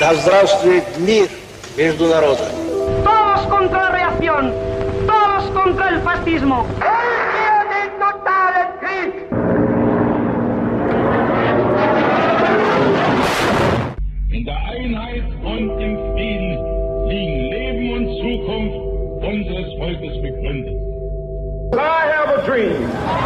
Да здравствует мир между народами. Todos contra la reacción, todos contra el fascismo. Den totalen Krieg! In der Einheit und im Frieden liegen Leben und Zukunft unseres Volkes begründet. I have a dream.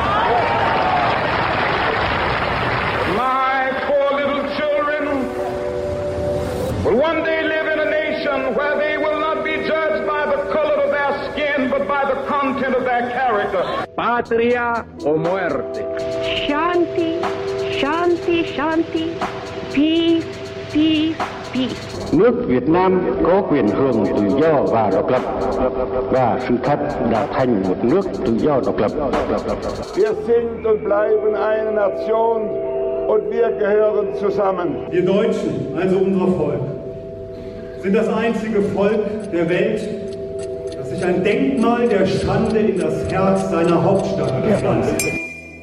My four little children will one day live in a nation where they will not be judged by the color of their skin, but by the content of their character. Patria o muerte. Shanti, Shanti, Shanti, peace, peace, peace. Nước Việt Nam có quyền hưởng tự do và độc lập, và sự thật đã thành một nước tự do độc lập. Wir sind und bleiben eine Nation und wir gehören zusammen. Wir Deutschen, also unser Volk, sind das einzige Volk der Welt, das sich ein Denkmal der Schande in das Herz seiner Hauptstadt gepflanzt hat.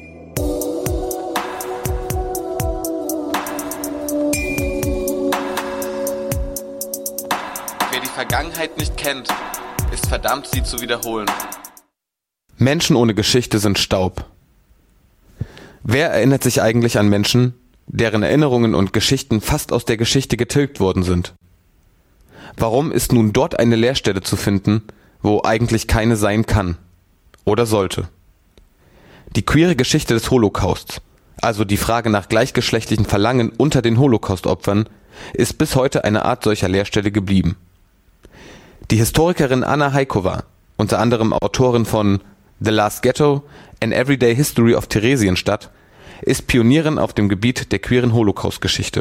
Wer die Vergangenheit nicht kennt, ist verdammt, sie zu wiederholen. Menschen ohne Geschichte sind Staub. Wer erinnert sich eigentlich an Menschen, deren Erinnerungen und Geschichten fast aus der Geschichte getilgt worden sind? Warum ist nun dort eine Leerstelle zu finden, wo eigentlich keine sein kann oder sollte? Die queere Geschichte des Holocausts, also die Frage nach gleichgeschlechtlichen Verlangen unter den Holocaust-Opfern, ist bis heute eine Art solcher Leerstelle geblieben. Die Historikerin Anna Haykova, unter anderem Autorin von The Last Ghetto, An Everyday History of Theresienstadt, ist Pionierin auf dem Gebiet der queeren Holocaust-Geschichte.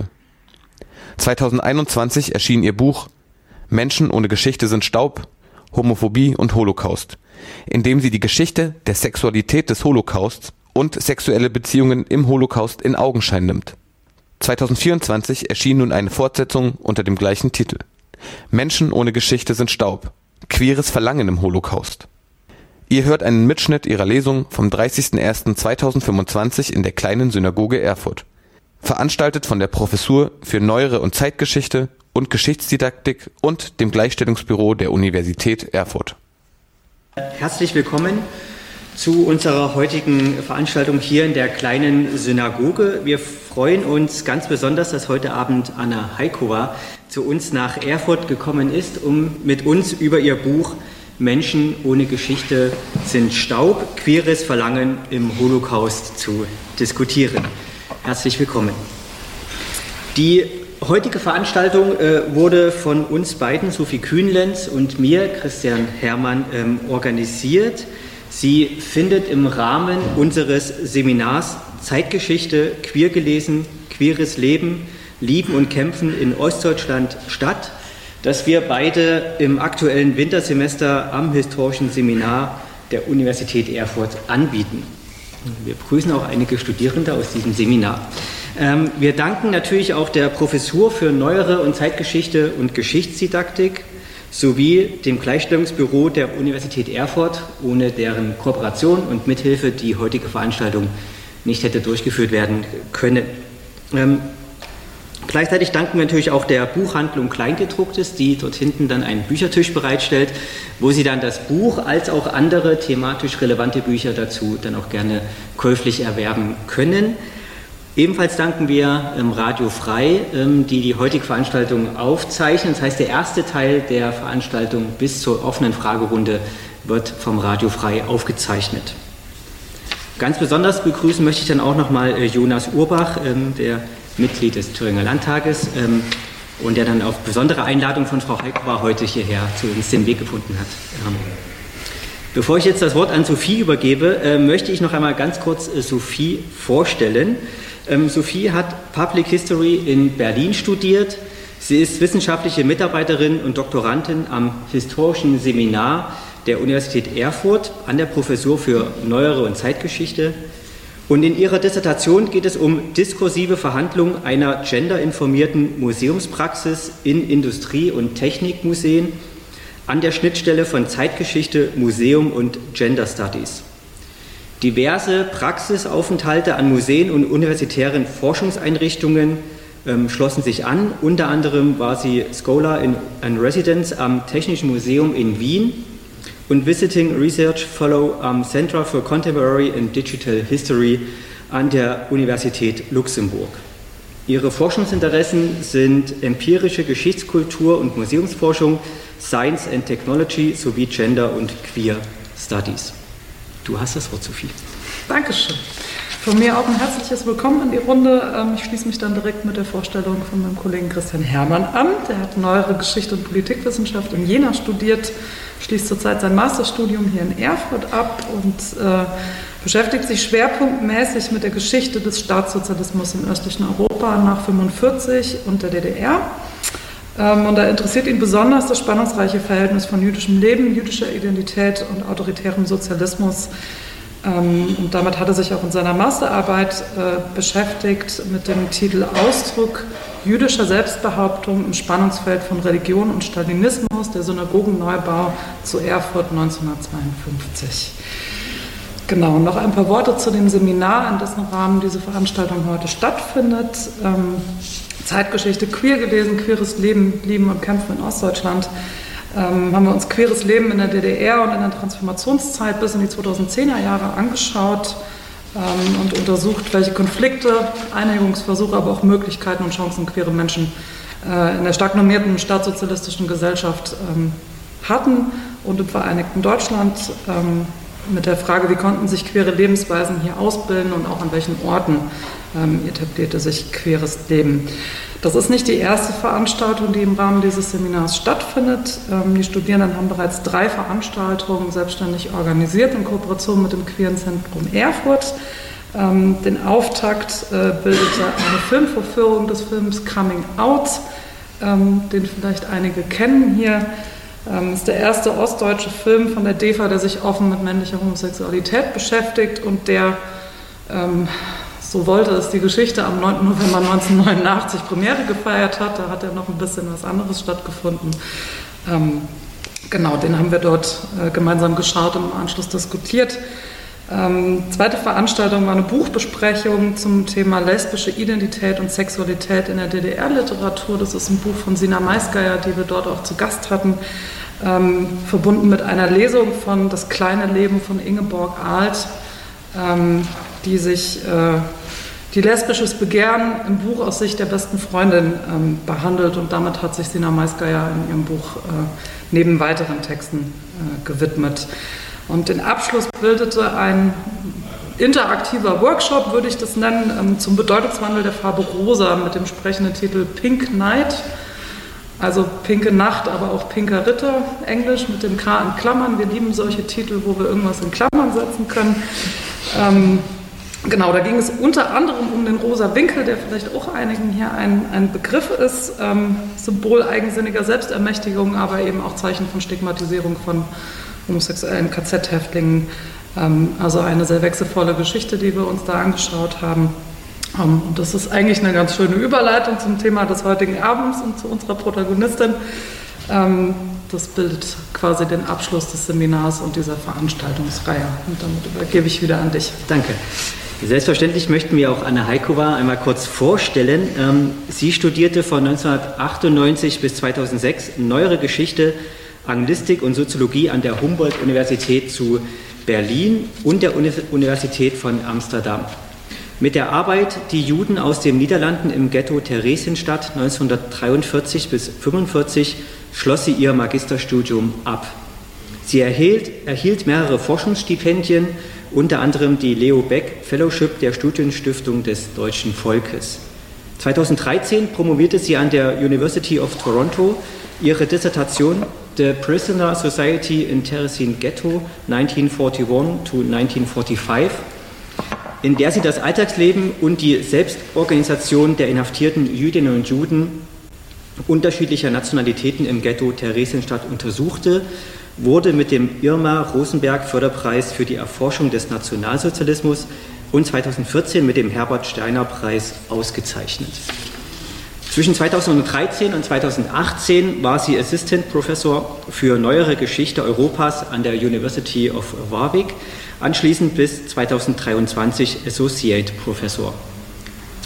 2021 erschien ihr Buch Menschen ohne Geschichte sind Staub, Homophobie und Holocaust, in dem sie die Geschichte der Sexualität des Holocausts und sexuelle Beziehungen im Holocaust in Augenschein nimmt. 2024 erschien nun eine Fortsetzung unter dem gleichen Titel. Menschen ohne Geschichte sind Staub. Queeres Verlangen im Holocaust. Ihr hört einen Mitschnitt ihrer Lesung vom 30.01.2025 in der Kleinen Synagoge Erfurt. Veranstaltet von der Professur für Neuere und Zeitgeschichte und Geschichtsdidaktik und dem Gleichstellungsbüro der Universität Erfurt. Herzlich willkommen zu unserer heutigen Veranstaltung hier in der Kleinen Synagoge. Wir freuen uns ganz besonders, dass heute Abend Anna Haykova zu uns nach Erfurt gekommen ist, um mit uns über ihr Buch Menschen ohne Geschichte sind Staub, queeres Verlangen im Holocaust zu diskutieren. Herzlich willkommen. Die heutige Veranstaltung wurde von uns beiden, Sophie Kühnlenz und mir, Christian Herrmann, organisiert. Sie findet im Rahmen unseres Seminars Zeitgeschichte, queer gelesen, queeres Leben, Lieben und Kämpfen in Ostdeutschland statt, das wir beide im aktuellen Wintersemester am Historischen Seminar der Universität Erfurt anbieten. Wir begrüßen auch einige Studierende aus diesem Seminar. Wir danken natürlich auch der Professur für Neuere und Zeitgeschichte und Geschichtsdidaktik sowie dem Gleichstellungsbüro der Universität Erfurt, ohne deren Kooperation und Mithilfe die heutige Veranstaltung nicht hätte durchgeführt werden können. Gleichzeitig danken wir natürlich auch der Buchhandlung Kleingedrucktes, die dort hinten dann einen Büchertisch bereitstellt, wo Sie dann das Buch als auch andere thematisch relevante Bücher dazu dann auch gerne käuflich erwerben können. Ebenfalls danken wir Radio Frei, die die heutige Veranstaltung aufzeichnen. Das heißt, der erste Teil der Veranstaltung bis zur offenen Fragerunde wird vom Radio Frei aufgezeichnet. Ganz besonders begrüßen möchte ich dann auch nochmal Jonas Urbach, der Mitglied des Thüringer Landtages und der dann auf besondere Einladung von Frau Haykova heute hierher zu uns den Weg gefunden hat. Bevor ich jetzt das Wort an Sophie übergebe, möchte ich noch einmal ganz kurz Sophie vorstellen. Sophie hat Public History in Berlin studiert. Sie ist wissenschaftliche Mitarbeiterin und Doktorandin am Historischen Seminar der Universität Erfurt an der Professur für Neuere und Zeitgeschichte. Und in ihrer Dissertation geht es um diskursive Verhandlung einer genderinformierten Museumspraxis in Industrie- und Technikmuseen an der Schnittstelle von Zeitgeschichte, Museum und Gender Studies. Diverse Praxisaufenthalte an Museen und universitären Forschungseinrichtungen schlossen sich an. Unter anderem war sie Scholar in Residence am Technischen Museum in Wien und Visiting Research Fellow am Center for Contemporary and Digital History an der Universität Luxemburg. Ihre Forschungsinteressen sind empirische Geschichtskultur und Museumsforschung, Science and Technology sowie Gender und Queer Studies. Du hast das Wort, Sophie. Dankeschön. Von mir auch ein herzliches Willkommen in die Runde. Ich schließe mich dann direkt mit der Vorstellung von meinem Kollegen Christian Herrmann an. Der hat neuere Geschichte und Politikwissenschaft in Jena studiert, schließt zurzeit sein Masterstudium hier in Erfurt ab und beschäftigt sich schwerpunktmäßig mit der Geschichte des Staatssozialismus im östlichen Europa nach 1945 und der DDR. Und da interessiert ihn besonders das spannungsreiche Verhältnis von jüdischem Leben, jüdischer Identität und autoritärem Sozialismus. Und damit hat er sich auch in seiner Masterarbeit beschäftigt mit dem Titel Ausdruck jüdischer Selbstbehauptung im Spannungsfeld von Religion und Stalinismus, der Synagogenneubau zu Erfurt 1952. Genau, noch ein paar Worte zu dem Seminar, in dessen Rahmen diese Veranstaltung heute stattfindet. Zeitgeschichte queer gelesen, queeres Leben, Lieben und Kämpfen in Ostdeutschland. Haben wir uns queeres Leben in der DDR und in der Transformationszeit bis in die 2010er Jahre angeschaut und untersucht, welche Konflikte, Einigungsversuche, aber auch Möglichkeiten und Chancen queere Menschen in der stark normierten staatssozialistischen Gesellschaft hatten und im Vereinigten Deutschland mit der Frage, wie konnten sich queere Lebensweisen hier ausbilden und auch an welchen Orten etablierte sich queeres Leben. Das ist nicht die erste Veranstaltung, die im Rahmen dieses Seminars stattfindet. Die Studierenden haben bereits 3 Veranstaltungen selbstständig organisiert in Kooperation mit dem Queeren Zentrum Erfurt. Den Auftakt bildete eine Filmvorführung des Films Coming Out, den vielleicht einige kennen hier. Das ist der erste ostdeutsche Film von der DEFA, der sich offen mit männlicher Homosexualität beschäftigt und der, so wollte es die Geschichte, am 9. November 1989 Premiere gefeiert hat. Da hat ja noch ein bisschen was anderes stattgefunden. Genau, den haben wir dort gemeinsam geschaut und im Anschluss diskutiert. Zweite Veranstaltung war eine Buchbesprechung zum Thema lesbische Identität und Sexualität in der DDR-Literatur. Das ist ein Buch von Sina Maisgeier, die wir dort auch zu Gast hatten, verbunden mit einer Lesung von Das kleine Leben von Ingeborg Alt, die sich die lesbisches Begehren im Buch aus Sicht der besten Freundin behandelt, und damit hat sich Sina Maisgeier in ihrem Buch neben weiteren Texten gewidmet. Und den Abschluss bildete ein interaktiver Workshop, würde ich das nennen, zum Bedeutungswandel der Farbe Rosa mit dem sprechenden Titel Pink Night, also pinke Nacht, aber auch pinker Ritter, Englisch mit dem K in Klammern. Wir lieben solche Titel, wo wir irgendwas in Klammern setzen können. Genau, da ging es unter anderem um den rosa Winkel, der vielleicht auch einigen hier ein Begriff ist, Symbol eigensinniger Selbstermächtigung, aber eben auch Zeichen von Stigmatisierung von homosexuellen KZ-Häftlingen. Also eine sehr wechselvolle Geschichte, die wir uns da angeschaut haben. Und das ist eigentlich eine ganz schöne Überleitung zum Thema des heutigen Abends und zu unserer Protagonistin. Das bildet quasi den Abschluss des Seminars und dieser Veranstaltungsreihe. Und damit übergebe ich wieder an dich. Danke. Selbstverständlich möchten wir auch Anna Heikova einmal kurz vorstellen. Sie studierte von 1998 bis 2006 neuere Geschichte, Anglistik und Soziologie an der Humboldt-Universität zu Berlin und der Universität von Amsterdam. Mit der Arbeit Die Juden aus den Niederlanden im Ghetto Theresienstadt 1943 bis 1945 schloss sie ihr Magisterstudium ab. Sie erhielt mehrere Forschungsstipendien, unter anderem die Leo Beck Fellowship der Studienstiftung des Deutschen Volkes. 2013 promovierte sie an der University of Toronto ihre Dissertation The Prisoner Society in Terezin Ghetto 1941 to 1945, in der sie das Alltagsleben und die Selbstorganisation der inhaftierten Jüdinnen und Juden unterschiedlicher Nationalitäten im Ghetto Theresienstadt untersuchte, wurde mit dem Irma Rosenberg Förderpreis für die Erforschung des Nationalsozialismus und 2014 mit dem Herbert Steiner Preis ausgezeichnet. Zwischen 2013 und 2018 war sie Assistant Professor für neuere Geschichte Europas an der University of Warwick, anschließend bis 2023 Associate Professor.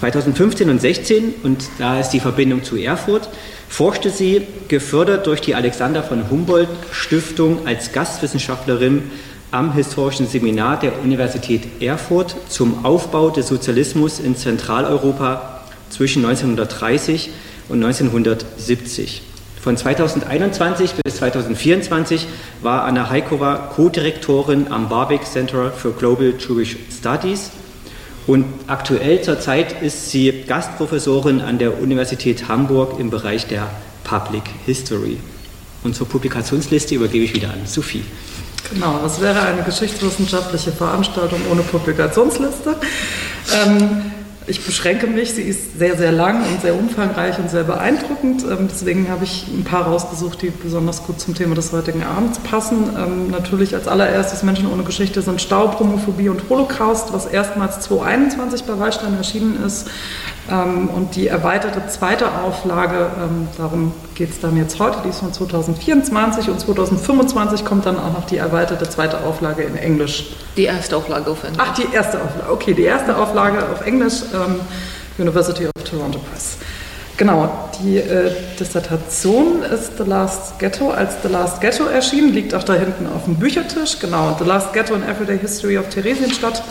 2015 und 16, und da ist die Verbindung zu Erfurt, forschte sie, gefördert durch die Alexander von Humboldt Stiftung, als Gastwissenschaftlerin am Historischen Seminar der Universität Erfurt zum Aufbau des Sozialismus in Zentraleuropa zwischen 1930 und 1970. Von 2021 bis 2024 war Anna Haikova Co-Direktorin am Barwick Center for Global Jewish Studies. Und aktuell zurzeit ist sie Gastprofessorin an der Universität Hamburg im Bereich der Public History. Und zur Publikationsliste übergebe ich wieder an Sophie. Genau, das wäre eine geschichtswissenschaftliche Veranstaltung ohne Publikationsliste. Ich beschränke mich, sie ist sehr, sehr lang und sehr umfangreich und sehr beeindruckend. Deswegen habe ich ein paar rausgesucht, die besonders gut zum Thema des heutigen Abends passen. Natürlich als allererstes Menschen ohne Geschichte sind Staub, Homophobie und Holocaust, was erstmals 2021 bei Wallstein erschienen ist. Und die erweiterte zweite Auflage, darum geht es dann jetzt heute, die ist von 2024 und 2025 kommt dann auch noch die erweiterte zweite Auflage in Englisch. Die erste Auflage auf Englisch. Ach, die erste Auflage, okay, die erste Auflage auf Englisch, University of Toronto Press. Genau, die Dissertation ist The Last Ghetto als The Last Ghetto erschienen, liegt auch da hinten auf dem Büchertisch, genau, The Last Ghetto in Everyday History of Theresienstadt.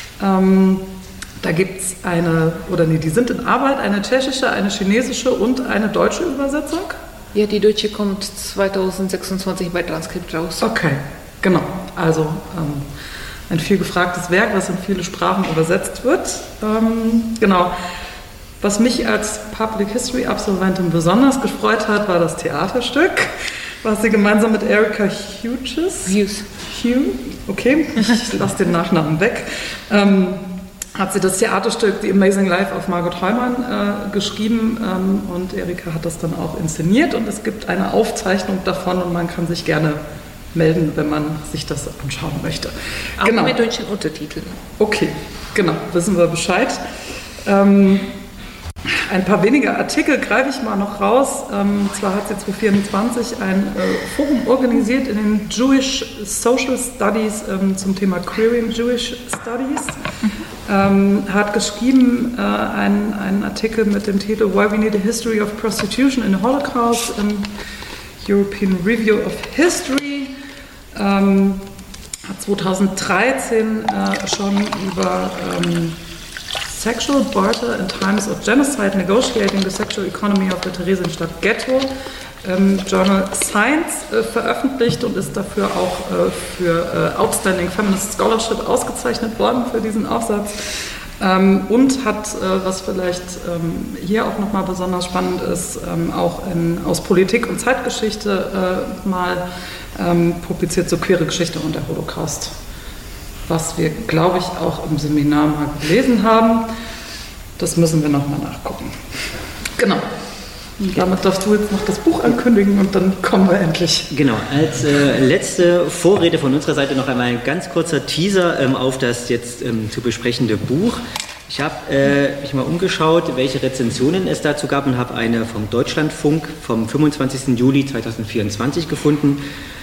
Da gibt es die sind in Arbeit, eine tschechische, eine chinesische und eine deutsche Übersetzung. Ja, die deutsche kommt 2026 bei Transkript raus. Okay, genau. Also ein viel gefragtes Werk, was in viele Sprachen übersetzt wird. Genau. Was mich als Public History Absolventin besonders gefreut hat, war das Theaterstück, was sie gemeinsam mit Erika Hughes, okay, ich lasse den Nachnamen weg, hat sie das Theaterstück The Amazing Life of Margot Heumann geschrieben und Erika hat das dann auch inszeniert und es gibt eine Aufzeichnung davon und man kann sich gerne melden, wenn man sich das anschauen möchte. Auch genau. Mit deutschen Untertiteln. Okay, genau, wissen wir Bescheid. Ein paar weniger Artikel greife ich mal noch raus. Zwar hat sie 2024 ein Forum organisiert in den Jewish Social Studies zum Thema Queering Jewish Studies. Hat geschrieben einen Artikel mit dem Titel Why We Need a History of Prostitution in the Holocaust im European Review of History. Hat 2013 schon über Sexual Barter in Times of Genocide, Negotiating the Sexual Economy of the Theresienstadt Ghetto im Journal Science veröffentlicht und ist dafür auch für Outstanding Feminist Scholarship ausgezeichnet worden für diesen Aufsatz. Und hat, was vielleicht hier auch nochmal besonders spannend ist, auch aus Politik und Zeitgeschichte mal publiziert, so queere Geschichte und der Holocaust. Was wir, glaube ich, auch im Seminar mal gelesen haben. Das müssen wir nochmal nachgucken. Genau. Und damit darfst du jetzt noch das Buch ankündigen und dann kommen wir endlich. Genau, als letzte Vorrede von unserer Seite noch einmal ein ganz kurzer Teaser auf das jetzt zu besprechende Buch. Ich habe mich mal umgeschaut, welche Rezensionen es dazu gab und habe eine vom Deutschlandfunk vom 25. Juli 2024 gefunden.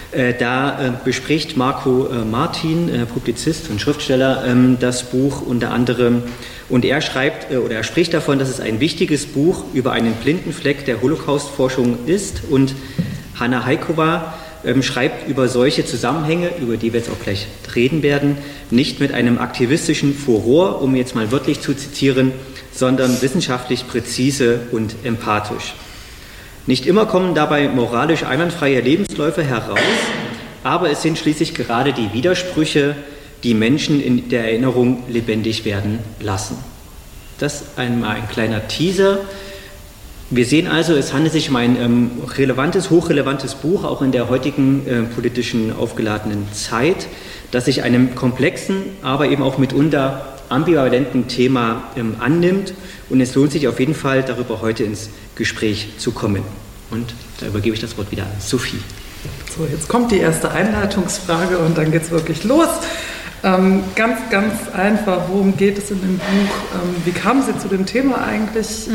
Da bespricht Marco Martin, Publizist und Schriftsteller, das Buch unter anderem und er spricht davon, dass es ein wichtiges Buch über einen blinden Fleck der Holocaust-Forschung ist und Hanna Haikova schreibt über solche Zusammenhänge, über die wir jetzt auch gleich reden werden, nicht mit einem aktivistischen Furor, um jetzt mal wörtlich zu zitieren, sondern wissenschaftlich präzise und empathisch. Nicht immer kommen dabei moralisch einwandfreie Lebensläufe heraus, aber es sind schließlich gerade die Widersprüche, die Menschen in der Erinnerung lebendig werden lassen. Das einmal ein kleiner Teaser. Wir sehen also, es handelt sich um ein hochrelevantes Buch, auch in der heutigen politischen aufgeladenen Zeit, das sich einem komplexen, aber eben auch mitunter ambivalenten Thema annimmt. Und es lohnt sich auf jeden Fall, darüber heute ins Gespräch zu kommen. Und da übergebe ich das Wort wieder an Sophie. So, jetzt kommt die erste Einleitungsfrage und dann geht es wirklich los. Ganz einfach, worum geht es in dem Buch? Wie kamen Sie zu dem Thema eigentlich?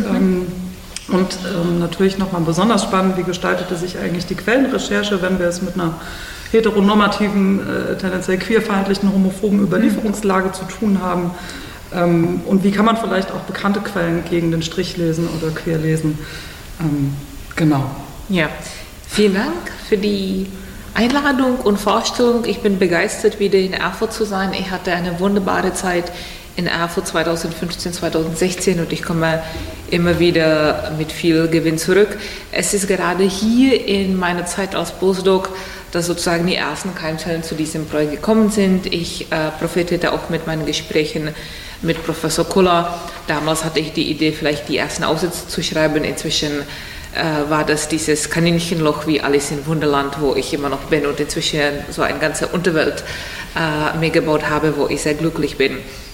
Und natürlich nochmal besonders spannend, wie gestaltete sich eigentlich die Quellenrecherche, wenn wir es mit einer heteronormativen, tendenziell queerfeindlichen, homophoben Überlieferungslage zu tun haben. Und wie kann man vielleicht auch bekannte Quellen gegen den Strich lesen oder quer lesen? Genau. Ja, vielen Dank für die Einladung und Vorstellung. Ich bin begeistert, wieder in Erfurt zu sein. Ich hatte eine wunderbare Zeit in Erfurt 2015, 2016 und ich komme immer wieder mit viel Gewinn zurück. Es ist gerade hier in meiner Zeit als Postdoc, dass sozusagen die ersten Keimzellen zu diesem Projekt gekommen sind. Ich profitierte auch mit meinen Gesprächen mit Professor Kuller. Damals hatte ich die Idee, vielleicht die ersten Aufsätze zu schreiben. Inzwischen war das dieses Kaninchenloch wie Alice in Wunderland, wo ich immer noch bin und inzwischen so eine ganze Unterwelt mir gebaut habe, wo ich sehr glücklich bin.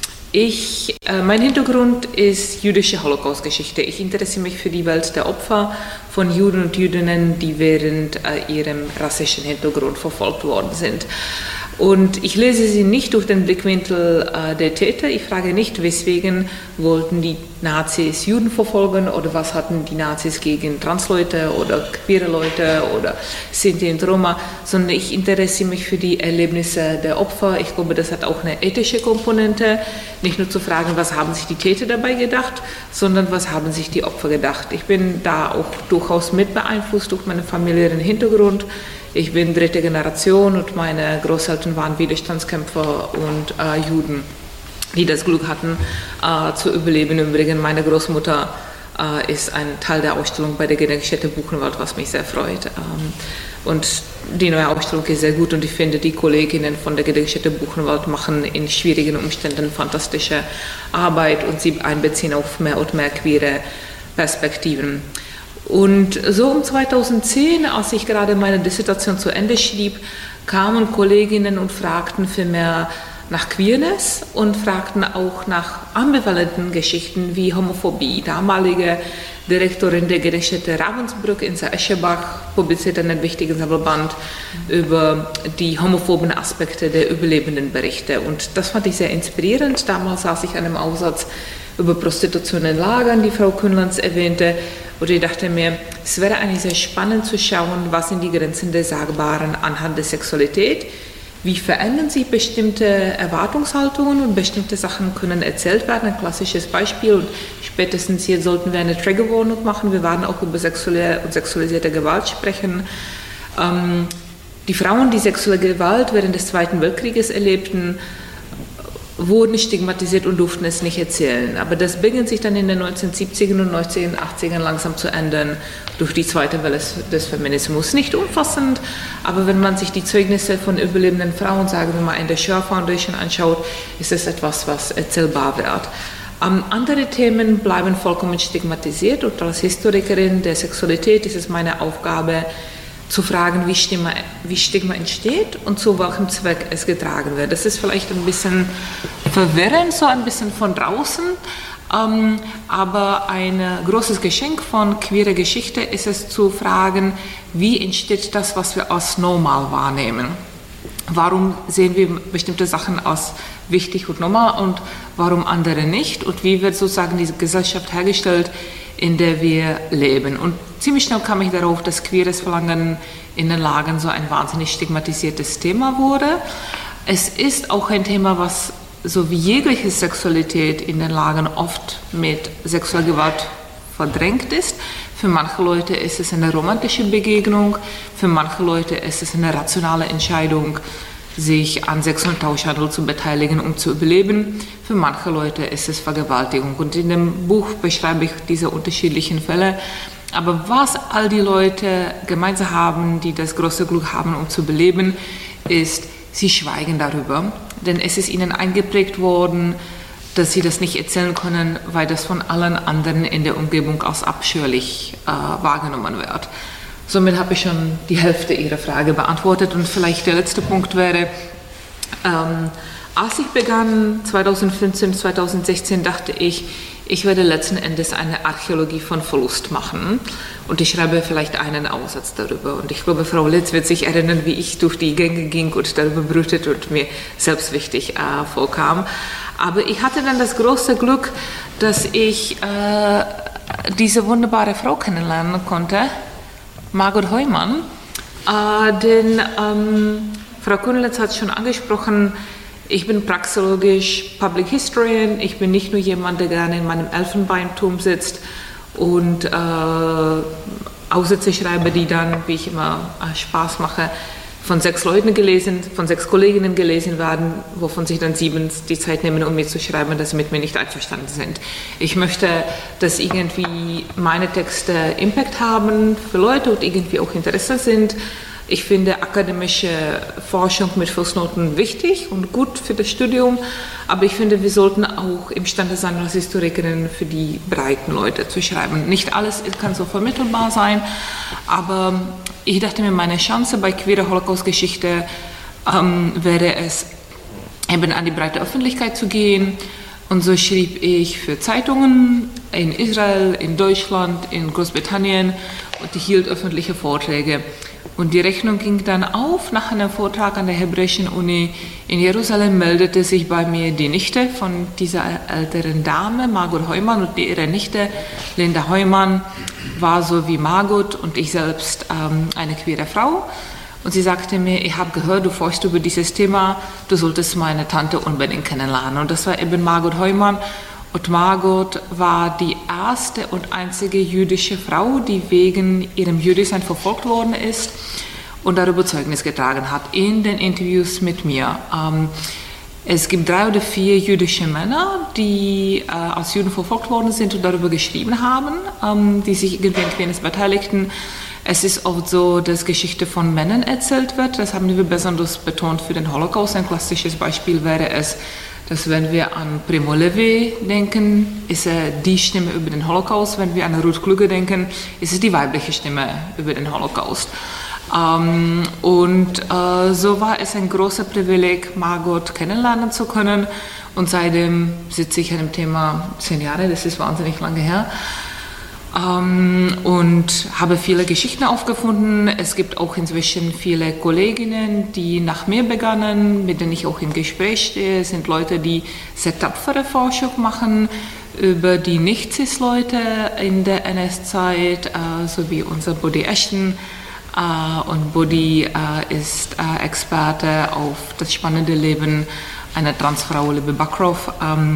Mein Hintergrund ist jüdische Holocaust-Geschichte. Ich interessiere mich für die Welt der Opfer von Juden und Jüdinnen, die während ihrem rassischen Hintergrund verfolgt worden sind. Und ich lese sie nicht durch den Blickwinkel der Täter. Ich frage nicht, weswegen wollten die Nazis Juden verfolgen oder was hatten die Nazis gegen Transleute oder queere Leute oder Sinti und Roma, sondern ich interessiere mich für die Erlebnisse der Opfer. Ich glaube, das hat auch eine ethische Komponente. Nicht nur zu fragen, was haben sich die Täter dabei gedacht, sondern was haben sich die Opfer gedacht. Ich bin da auch durchaus mit beeinflusst durch meinen familiären Hintergrund. Ich bin dritte Generation und meine Großeltern waren Widerstandskämpfer und Juden, die das Glück hatten, zu überleben. Übrigens, meine Großmutter ist ein Teil der Ausstellung bei der Gedenkstätte Buchenwald, was mich sehr freut. Und die neue Ausstellung ist sehr gut und ich finde, die Kolleginnen von der Gedenkstätte Buchenwald machen in schwierigen Umständen fantastische Arbeit und sie einbeziehen auf mehr und mehr queere Perspektiven. Und so um 2010, als ich gerade meine Dissertation zu Ende schrieb, kamen Kolleginnen und fragten für mehr nach Queerness und fragten auch nach ambivalenten Geschichten wie Homophobie. Damalige Direktorin der Gedenkstätte Ravensbrück in Eschebach publizierte einen wichtigen Sammelband über die homophoben Aspekte der überlebenden Berichte. Und das fand ich sehr inspirierend. Damals saß ich an einem Aufsatz über Prostitution in Lagern, die Frau Kühnlands erwähnte. Und ich dachte mir, es wäre eigentlich sehr spannend zu schauen, was sind die Grenzen des Sagbaren anhand der Sexualität, wie verändern sich bestimmte Erwartungshaltungen und bestimmte Sachen können erzählt werden. Ein klassisches Beispiel, und spätestens hier sollten wir eine Triggerwarnung machen, wir werden auch über sexuelle und sexualisierte Gewalt sprechen. Die Frauen, die sexuelle Gewalt während des Zweiten Weltkrieges erlebten, wurden stigmatisiert und durften es nicht erzählen. Aber das beginnt sich dann in den 1970ern und 1980ern langsam zu ändern durch die zweite Welle des Feminismus. Nicht umfassend, aber wenn man sich die Zeugnisse von überlebenden Frauen, sagen wir mal, in der Sher Foundation anschaut, ist es etwas, was erzählbar wird. Andere Themen bleiben vollkommen stigmatisiert und als Historikerin der Sexualität ist es meine Aufgabe, zu fragen, wie Stigma entsteht und zu welchem Zweck es getragen wird. Das ist vielleicht ein bisschen verwirrend, so ein bisschen von draußen, aber ein großes Geschenk von queerer Geschichte ist es zu fragen, wie entsteht das, was wir als normal wahrnehmen. Warum sehen wir bestimmte Sachen als wichtig und normal und warum andere nicht? Und wie wird sozusagen diese Gesellschaft hergestellt, in der wir leben? Und ziemlich schnell kam ich darauf, dass queeres Verlangen in den Lagern so ein wahnsinnig stigmatisiertes Thema wurde. Es ist auch ein Thema, was so wie jegliche Sexualität in den Lagern oft mit sexueller Gewalt verdrängt ist. Für manche Leute ist es eine romantische Begegnung, für manche Leute ist es eine rationale Entscheidung, sich an sexuellem Tauschhandel zu beteiligen, um zu überleben. Für manche Leute ist es Vergewaltigung. Und in dem Buch beschreibe ich diese unterschiedlichen Fälle. Aber was all die Leute gemeinsam haben, die das große Glück haben, um zu überleben, ist, sie schweigen darüber. Denn es ist ihnen eingeprägt worden, dass sie das nicht erzählen können, weil das von allen anderen in der Umgebung als abscheulich wahrgenommen wird. Somit habe ich schon die Hälfte Ihrer Frage beantwortet und vielleicht der letzte Punkt wäre, als ich begann 2015, 2016 dachte ich werde letzten Endes eine Archäologie von Verlust machen und ich schreibe vielleicht einen Aussatz darüber und ich glaube, Frau Litz wird sich erinnern, wie ich durch die Gänge ging und darüber brütete und mir selbst wichtig vorkam. Aber ich hatte dann das große Glück, dass ich diese wunderbare Frau kennenlernen konnte, Margot Heumann, denn Frau Kühnlitz hat schon angesprochen, Ich bin praxeologisch Public Historian. Ich bin nicht nur jemand, der gerne in meinem Elfenbeinturm sitzt und Aufsätze schreibe, die dann, wie ich immer Spaß mache, von 6 Kolleginnen gelesen werden, wovon sich dann 7 die Zeit nehmen, um mir zu schreiben, dass sie mit mir nicht einverstanden sind. Ich möchte, dass irgendwie meine Texte Impact haben für Leute und irgendwie auch Interesse sind. Ich finde akademische Forschung mit Fußnoten wichtig und gut für das Studium, aber ich finde, wir sollten auch imstande sein, als Historikerinnen für die breiten Leute zu schreiben. Nicht alles kann so vermittelbar sein, aber ich dachte mir, meine Chance bei queerer Holocaust-Geschichte wäre es, eben an die breite Öffentlichkeit zu gehen. Und so schrieb ich für Zeitungen in Israel, in Deutschland, in Großbritannien und ich hielt öffentliche Vorträge. Und die Rechnung ging dann auf. Nach einem Vortrag an der Hebräischen Uni in Jerusalem meldete sich bei mir die Nichte von dieser älteren Dame, Margot Heumann, und ihre Nichte, Linda Heumann, war so wie Margot und ich selbst eine queere Frau. Und sie sagte mir, ich habe gehört, du forschst über dieses Thema, du solltest meine Tante unbedingt kennenlernen. Und das war eben Margot Heumann. Und Margot war die erste und einzige jüdische Frau, die wegen ihrem Jüdischsein verfolgt worden ist und darüber Zeugnis getragen hat in den Interviews mit mir. Es gibt 3 oder 4 jüdische Männer, die als Juden verfolgt worden sind und darüber geschrieben haben, die sich irgendwie an Queerness beteiligten. Es ist oft so, dass Geschichte von Männern erzählt wird. Das haben wir besonders betont für den Holocaust. Ein klassisches Beispiel wäre es, dass wenn wir an Primo Levi denken, ist er die Stimme über den Holocaust. Wenn wir an Ruth Kluge denken, ist es die weibliche Stimme über den Holocaust. So war es ein großes Privileg, Margot kennenlernen zu können. Und seitdem sitze ich an dem Thema 10 Jahre, das ist wahnsinnig lange her. Und habe viele Geschichten aufgefunden. Es gibt auch inzwischen viele Kolleginnen, die nach mir begannen, mit denen ich auch im Gespräch stehe. Es sind Leute, die sehr tapfere Forschung machen über die Nicht-Cis-Leute in der NS-Zeit, so wie unser Bodhi Ashton. Und Bodhi ist Experte auf das spannende Leben einer Transfrau, Libby Backroff,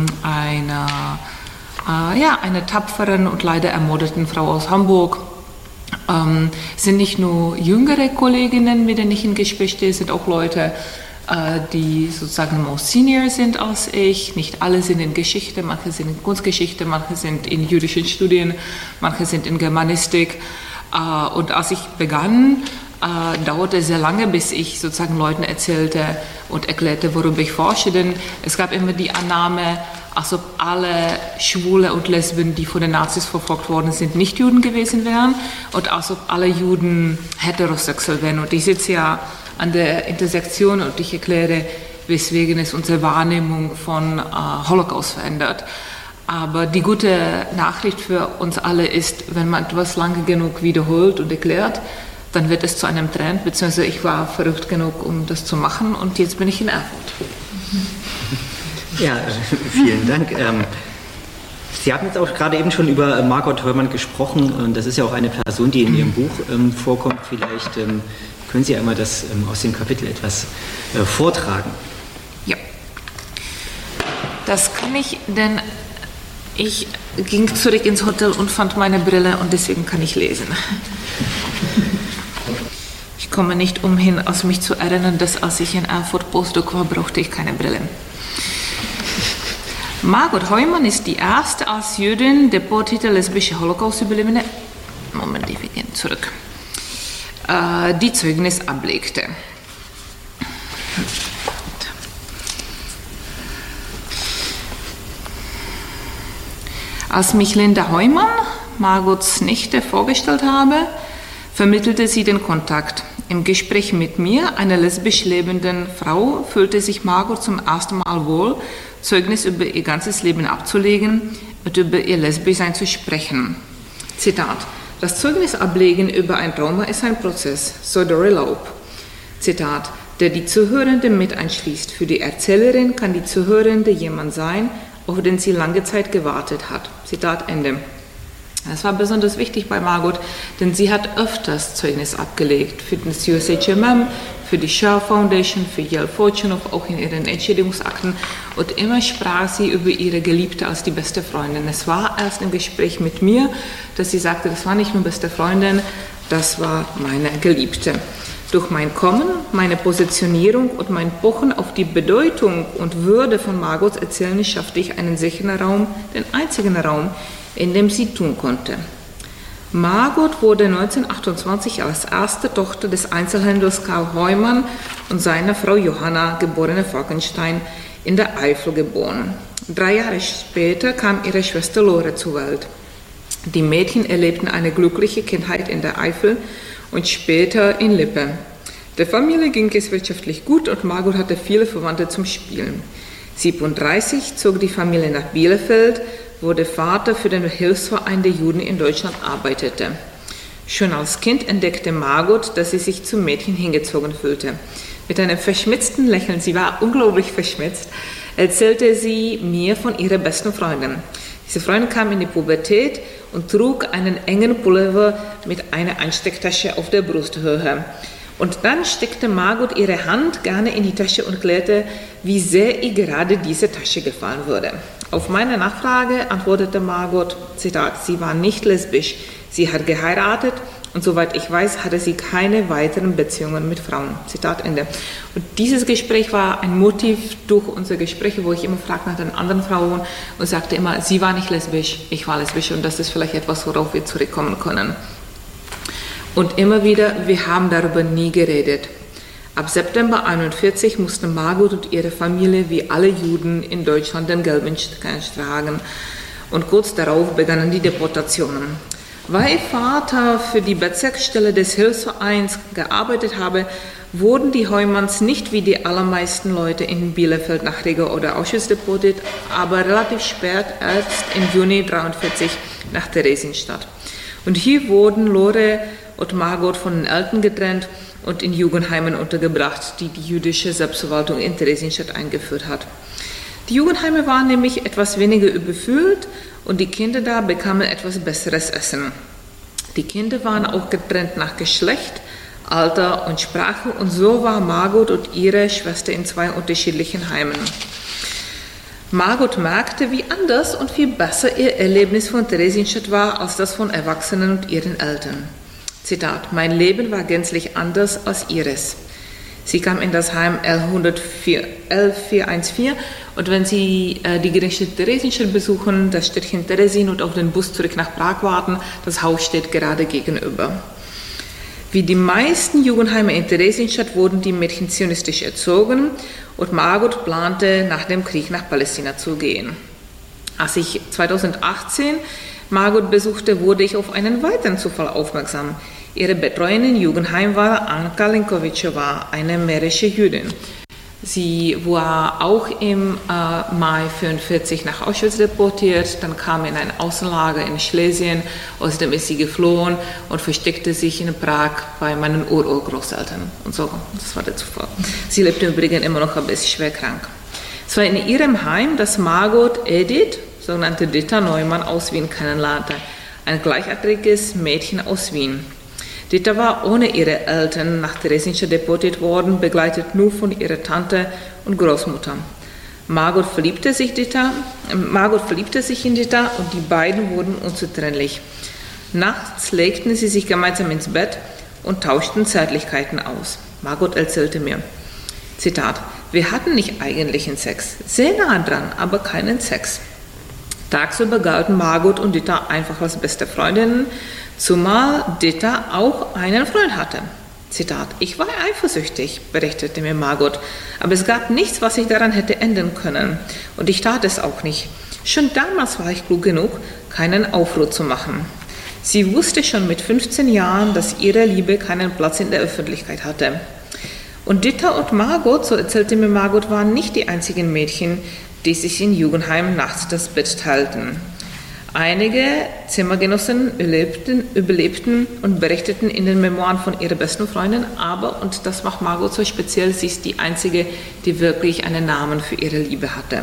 eine tapferen und leider ermordeten Frau aus Hamburg. Sind nicht nur jüngere Kolleginnen, mit denen ich im Gespräch stehe, sind auch Leute, die sozusagen more senior sind als ich. Nicht alle sind in Geschichte, manche sind in Kunstgeschichte, manche sind in jüdischen Studien, manche sind in Germanistik. Und als ich begann, dauerte es sehr lange, bis ich sozusagen Leuten erzählte und erklärte, worüber ich forsche. Denn es gab immer die Annahme, als ob alle Schwule und Lesben, die von den Nazis verfolgt worden sind, nicht Juden gewesen wären und als ob alle Juden heterosexuell wären. Und ich sitze ja an der Intersektion und ich erkläre, weswegen es unsere Wahrnehmung von Holocaust verändert. Aber die gute Nachricht für uns alle ist, wenn man etwas lange genug wiederholt und erklärt, dann wird es zu einem Trend, beziehungsweise ich war verrückt genug, um das zu machen und jetzt bin ich in Erfurt. Ja, vielen Dank. Sie haben jetzt auch gerade eben schon über Margot Heumann gesprochen und das ist ja auch eine Person, die in Ihrem Buch vorkommt. Vielleicht können Sie einmal das aus dem Kapitel etwas vortragen. Ja, das kann ich, denn ich ging zurück ins Hotel und fand meine Brille und deswegen kann ich lesen. Ich komme nicht umhin, aus mich zu erinnern, dass als ich in Erfurt Postdoc war, brauchte ich keine Brille. Margot Heumann ist die erste als Jüdin deportierte lesbische Holocaust-Überlebende, Moment, wir gehen zurück, die Zeugnis ablegte. Als mich Linda Heumann, Margots Nichte, vorgestellt habe, vermittelte sie den Kontakt. Im Gespräch mit mir, einer lesbisch lebenden Frau, fühlte sich Margot zum ersten Mal wohl, Zeugnis über ihr ganzes Leben abzulegen und über ihr Lesbischsein zu sprechen. Zitat: Das Zeugnis ablegen über ein Trauma ist ein Prozess, so Dory Laub. Zitat: Der die Zuhörende mit einschließt. Für die Erzählerin kann die Zuhörende jemand sein, auf den sie lange Zeit gewartet hat. Zitat Ende. Das war besonders wichtig bei Margot, denn sie hat öfters Zeugnis abgelegt für den USHMM, für die Shaw Foundation, für Yale Fortunow, auch in ihren Entschädigungsakten. Und immer sprach sie über ihre Geliebte als die beste Freundin. Es war erst im Gespräch mit mir, dass sie sagte, das war nicht nur beste Freundin, das war meine Geliebte. Durch mein Kommen, meine Positionierung und mein Pochen auf die Bedeutung und Würde von Margots Erzählen schaffte ich einen sicheren Raum, den einzigen Raum, in dem sie tun konnte. Margot wurde 1928 als erste Tochter des Einzelhändlers Karl Heumann und seiner Frau Johanna, geborene Falkenstein, in der Eifel geboren. 3 Jahre später kam ihre Schwester Lore zur Welt. Die Mädchen erlebten eine glückliche Kindheit in der Eifel und später in Lippe. Der Familie ging es wirtschaftlich gut und Margot hatte viele Verwandte zum Spielen. 1937 zog die Familie nach Bielefeld, wo der Vater für den Hilfsverein der Juden in Deutschland arbeitete. Schon als Kind entdeckte Margot, dass sie sich zum Mädchen hingezogen fühlte. Mit einem verschmitzten Lächeln, sie war unglaublich verschmitzt, erzählte sie mir von ihrer besten Freundin. Diese Freundin kam in die Pubertät und trug einen engen Pullover mit einer Einstecktasche auf der Brusthöhe. Und dann steckte Margot ihre Hand gerne in die Tasche und klärte, wie sehr ihr gerade diese Tasche gefallen würde. Auf meine Nachfrage antwortete Margot, Zitat, sie war nicht lesbisch, sie hat geheiratet und soweit ich weiß, hatte sie keine weiteren Beziehungen mit Frauen. Zitat Ende. Und dieses Gespräch war ein Motiv durch unsere Gespräche, wo ich immer fragte nach den anderen Frauen und sagte immer, sie war nicht lesbisch, ich war lesbisch und das ist vielleicht etwas, worauf wir zurückkommen können. Und immer wieder, wir haben darüber nie geredet. Ab September 1941 mussten Margot und ihre Familie wie alle Juden in Deutschland den gelben Stern tragen. Und kurz darauf begannen die Deportationen. Weil Vater für die Bezirksstelle des Hilfsvereins gearbeitet habe, wurden die Heumanns nicht wie die allermeisten Leute in Bielefeld nach Riga oder Auschwitz deportiert, aber relativ spät, erst im Juni 1943 nach Theresienstadt. Und hier wurden Lore und Margot von den Eltern getrennt und in Jugendheimen untergebracht, die die jüdische Selbstverwaltung in Theresienstadt eingeführt hat. Die Jugendheime waren nämlich etwas weniger überfüllt und die Kinder da bekamen etwas besseres Essen. Die Kinder waren auch getrennt nach Geschlecht, Alter und Sprache und so war Margot und ihre Schwester in 2 unterschiedlichen Heimen. Margot merkte, wie anders und viel besser ihr Erlebnis von Theresienstadt war als das von Erwachsenen und ihren Eltern. Zitat, mein Leben war gänzlich anders als ihres. Sie kam in das Heim L414 und wenn Sie die Gerichte Theresienstadt besuchen, das Städtchen Theresien und auf den Bus zurück nach Prag warten, das Haus steht gerade gegenüber. Wie die meisten Jugendheime in Theresienstadt wurden die Mädchen zionistisch erzogen und Margot plante, nach dem Krieg nach Palästina zu gehen. Als ich 2018 Margot besuchte, wurde ich auf einen weiteren Zufall aufmerksam. Ihre Betreuerin im Jugendheim war Anka Linkovičová, eine mährische Jüdin. Sie war auch im Mai 1944 nach Auschwitz deportiert, dann kam in ein Außenlager in Schlesien, außerdem ist sie geflohen und versteckte sich in Prag bei meinen Urgroßeltern. Und so, das war der Zufall. Sie lebte im Übrigen immer noch, aber ist schwer krank. Es war in ihrem Heim, dass Margot Edith, sogenannte Dita Neumann aus Wien, kennenlernte, ein gleichaltriges Mädchen aus Wien. Dita war ohne ihre Eltern nach Theresienstadt deportiert worden, begleitet nur von ihrer Tante und Großmutter. Margot verliebte sich in Dita und die beiden wurden unzertrennlich. Nachts legten sie sich gemeinsam ins Bett und tauschten Zärtlichkeiten aus. Margot erzählte mir, Zitat, wir hatten nicht eigentlichen Sex, sehr nah dran, aber keinen Sex. Tagsüber galten Margot und Dita einfach als beste Freundinnen, zumal Dita auch einen Freund hatte. Zitat, ich war eifersüchtig, berichtete mir Margot, aber es gab nichts, was ich daran hätte ändern können. Und ich tat es auch nicht. Schon damals war ich klug genug, keinen Aufruhr zu machen. Sie wusste schon mit 15 Jahren, dass ihre Liebe keinen Platz in der Öffentlichkeit hatte. Und Dita und Margot, so erzählte mir Margot, waren nicht die einzigen Mädchen, die sich in Jugendheimen nachts das Bett teilten. Einige Zimmergenossen überlebten und berichteten in den Memoiren von ihrer besten Freundin, aber, und das macht Margot so speziell, sie ist die einzige, die wirklich einen Namen für ihre Liebe hatte.